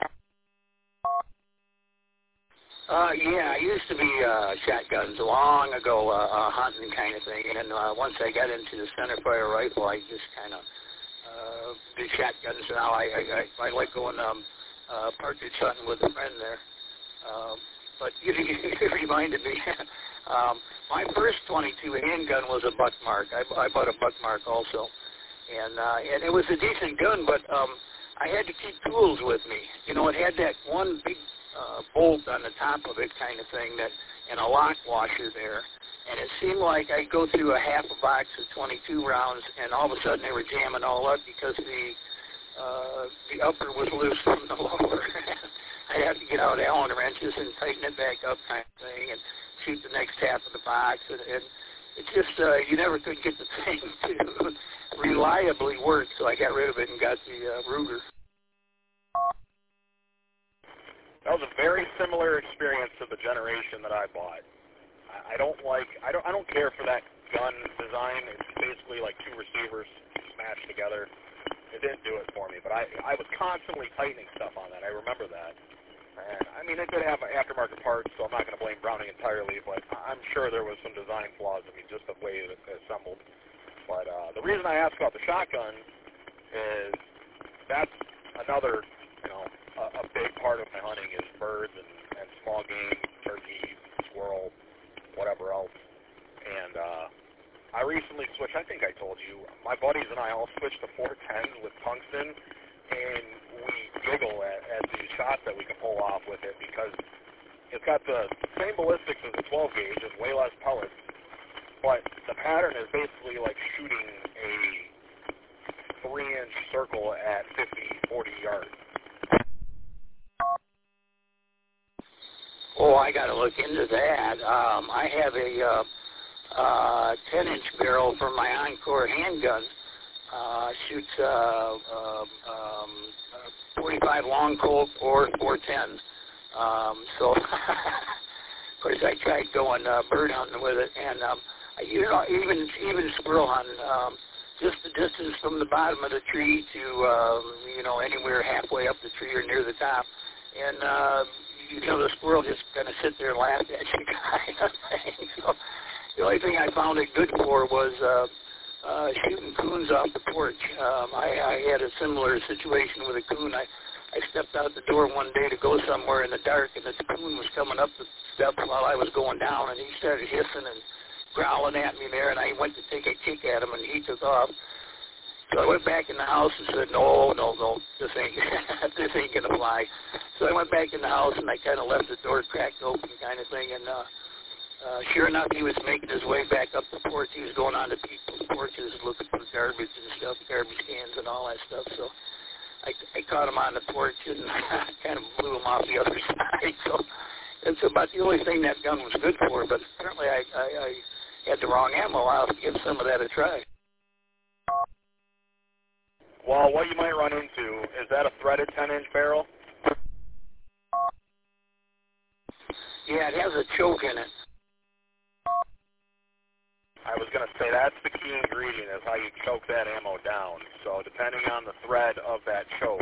Yeah, I used to be shotguns long ago, hunting kind of thing, and once I got into the centerfire rifle, I just kind of do shotguns now. I like going partridge hunting with a friend there. But you reminded me, my first 22 handgun was a Buckmark. I bought a Buckmark also, and it was a decent gun, but I had to keep tools with me. It had that one big bolt on the top of it kind of thing, and a lock washer there, and it seemed like I'd go through a half a box of 22 rounds, and all of a sudden they were jamming all up because the upper was loose from the lower. I'd have to get out Allen wrenches and tighten it back up kind of thing, and shoot the next half of the box, and it's just you never could get the thing to reliably work, so I got rid of it and got the Ruger. That was a very similar experience to the generation that I bought. I don't care for that gun design. It's basically like 2 receivers smashed together. It didn't do it for me, but I was constantly tightening stuff on that. I remember that. And I mean, it did have aftermarket parts, so I'm not going to blame Browning entirely, but I'm sure there was some design flaws. I mean, just the way it assembled. But the reason I asked about the shotgun is that's another, a big part of my hunting is birds and small game, turkey, squirrel, whatever else. And I recently switched, I think I told you, my buddies and I all switched to 410s with tungsten, and we giggle at the shots that we can pull off with it because it's got the same ballistics as the 12 gauge and way less pellets, but the pattern is basically like shooting a 3-inch circle at 40 yards. Oh, I got to look into that. I have a 10-inch barrel for my Encore handgun. Shoots 45 long Colt or 410. So, of course, I tried going bird hunting with it, and even squirrel hunting. Just the distance from the bottom of the tree to anywhere halfway up the tree or near the top, and the squirrel just kind of sit there and laugh at you kind of thing. So the only thing I found it good for was shooting coons off the porch. I had a similar situation with a coon. I stepped out the door one day to go somewhere in the dark, and this coon was coming up the steps while I was going down, and he started hissing and growling at me there, and I went to take a kick at him, and he took off. So I went back in the house and said, no, this ain't gonna fly. So I went back in the house and I kind of left the door cracked open kind of thing, and sure enough, he was making his way back up the porch. He was going on to people's porches looking for garbage and stuff, garbage cans and all that stuff. So I caught him on the porch and kind of blew him off the other side. So It's about the only thing that gun was good for, but apparently I had the wrong ammo. I'll have to give some of that a try. Well, what you might run into, is that a threaded 10-inch barrel? Yeah, it has a choke in it. I was going to say that's the key ingredient is how you choke that ammo down. So depending on the thread of that choke,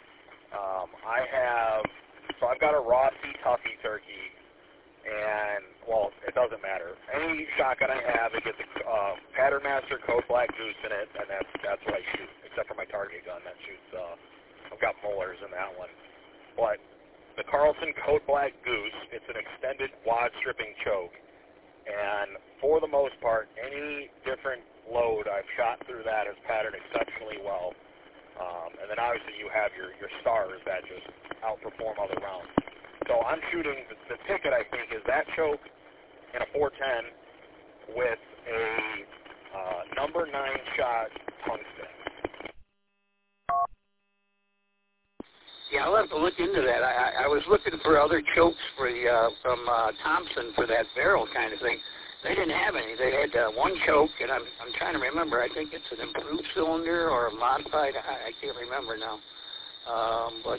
I've got a Rossi Tuffy turkey, and, well, it doesn't matter. Any shotgun I have, it gets a Pattern Master Code Black Goose in it, and that's what I shoot, except for my target gun that shoots, I've got molars in that one. But the Carlson Code Black Goose, it's an extended wad stripping choke, and for the most part, any different load I've shot through that has patterned exceptionally well. And then obviously you have your stars that just outperform other rounds. So I'm shooting, the ticket I think is that choke in a 410 with a number 9 shot tungsten. Yeah, I'll have to look into that. I was looking for other chokes for the from Thompson for that barrel kind of thing. They didn't have any. They had one choke, and I'm trying to remember. I think it's an improved cylinder or a modified. I can't remember now. What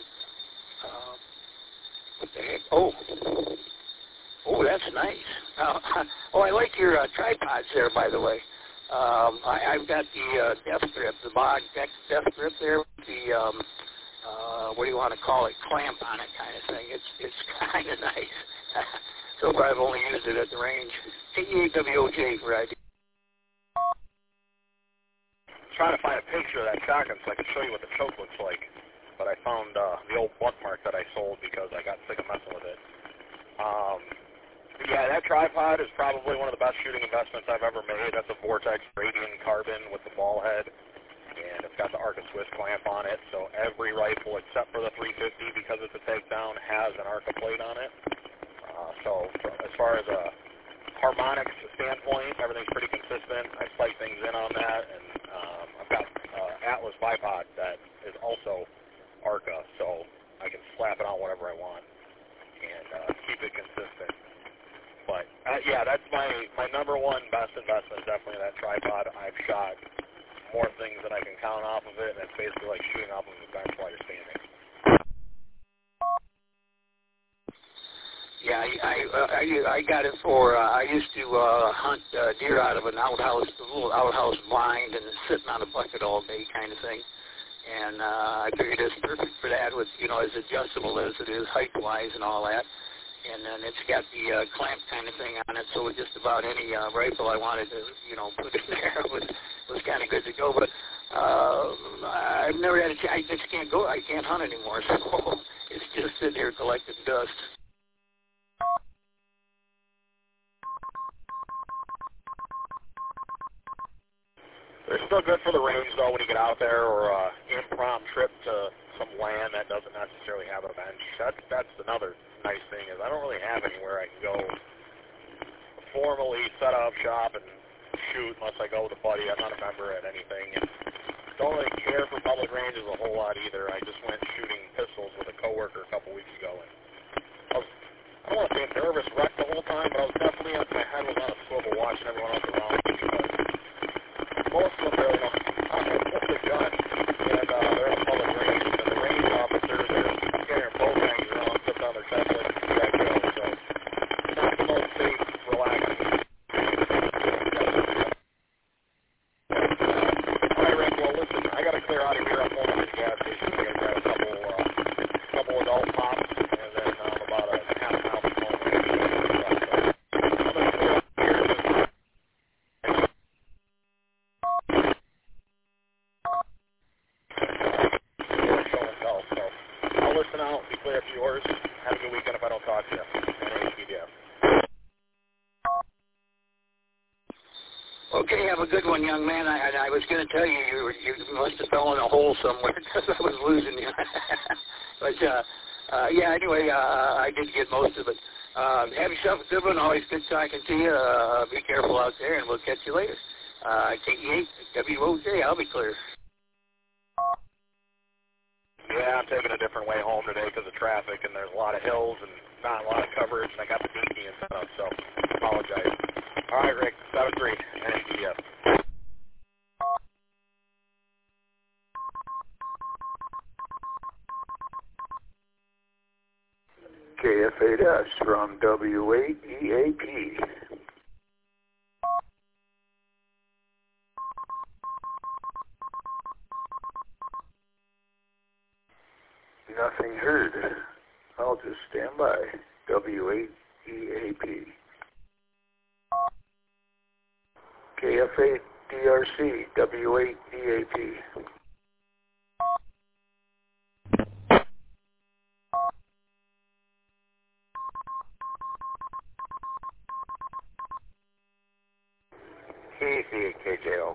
the heck? Oh, that's nice. I like your tripods there, by the way. I've got the death grip, the Bog death grip there. The what do you want to call it? Clamp on it, kind of thing. It's kind of nice. So far, I've only used it at the range. KE8WOJ for ID. Trying to find a picture of that shotgun so I can show you what the choke looks like. But I found the old bookmark that I sold because I got sick of messing with it. Yeah, that tripod is probably one of the best shooting investments I've ever made. That's a Vortex Radian carbon with the ball head. And it's got the Arca Swiss clamp on it. So every rifle except for the 350, because it's a takedown, has an Arca plate on it. So as far as a harmonics standpoint, everything's pretty consistent. I sight things in on that, and I've got Atlas bipod that is also Arca, so I can slap it on whatever I want and keep it consistent. But yeah, that's my number one best investment, definitely that tripod. I've shot more things than I can count off of it, and it's basically like shooting off of a bench while you're standing. Yeah, I got it for, I used to hunt deer out of an outhouse, a little outhouse blind, and sitting on a bucket all day kind of thing. And I figured it's perfect for that with, as adjustable as it is height-wise and all that. And then it's got the clamp kind of thing on it, so just about any rifle I wanted to, put in there was kind of good to go. But I've never had a chance. I just can't go. I can't hunt anymore, so it's just sitting here collecting dust. They're still good for the range, though, when you get out there, or impromptu trip to some land that doesn't necessarily have a bench. That's another nice thing is I don't really have anywhere I can go formally set up shop and shoot unless I go with a buddy. I'm not a member at anything. And don't really care for public ranges a whole lot either. I just went shooting pistols with a coworker a couple weeks ago, and I don't want to say a nervous wreck the whole time, but I was definitely my head was on a swivel watching everyone else around me because most of them really don't what they've done, and they're in the public range, and the range officers are carrying both things around, sitting on their checklist and that go, so it's not the most safe, relaxing. All right, Rick, well, listen, I got to clear out of here. I'm going to the gas station. I got to grab a couple adult pops, and then about a half an hour from home. I'm going to clear out here. Listen out, be clear for yours. Have a good weekend if I don't talk to you. Okay, have a good one, young man. I was going to tell you must have fell in a hole somewhere because I was losing you. But, yeah, anyway, I did get most of it. Have yourself a good one. Always good talking to you. Be careful out there, and we'll catch you later. KE8WOJ, I'll be clear. Yeah, I'm taking a different way home today because of traffic, and there's a lot of hills and not a lot of coverage, and I got the dinghy and stuff, so I apologize. All right, Rick, 7-3, NCS. KF8S from W8EAP. Nothing heard. I'll just stand by. W8EAP. KF8 DRC, W8EAP. KJO.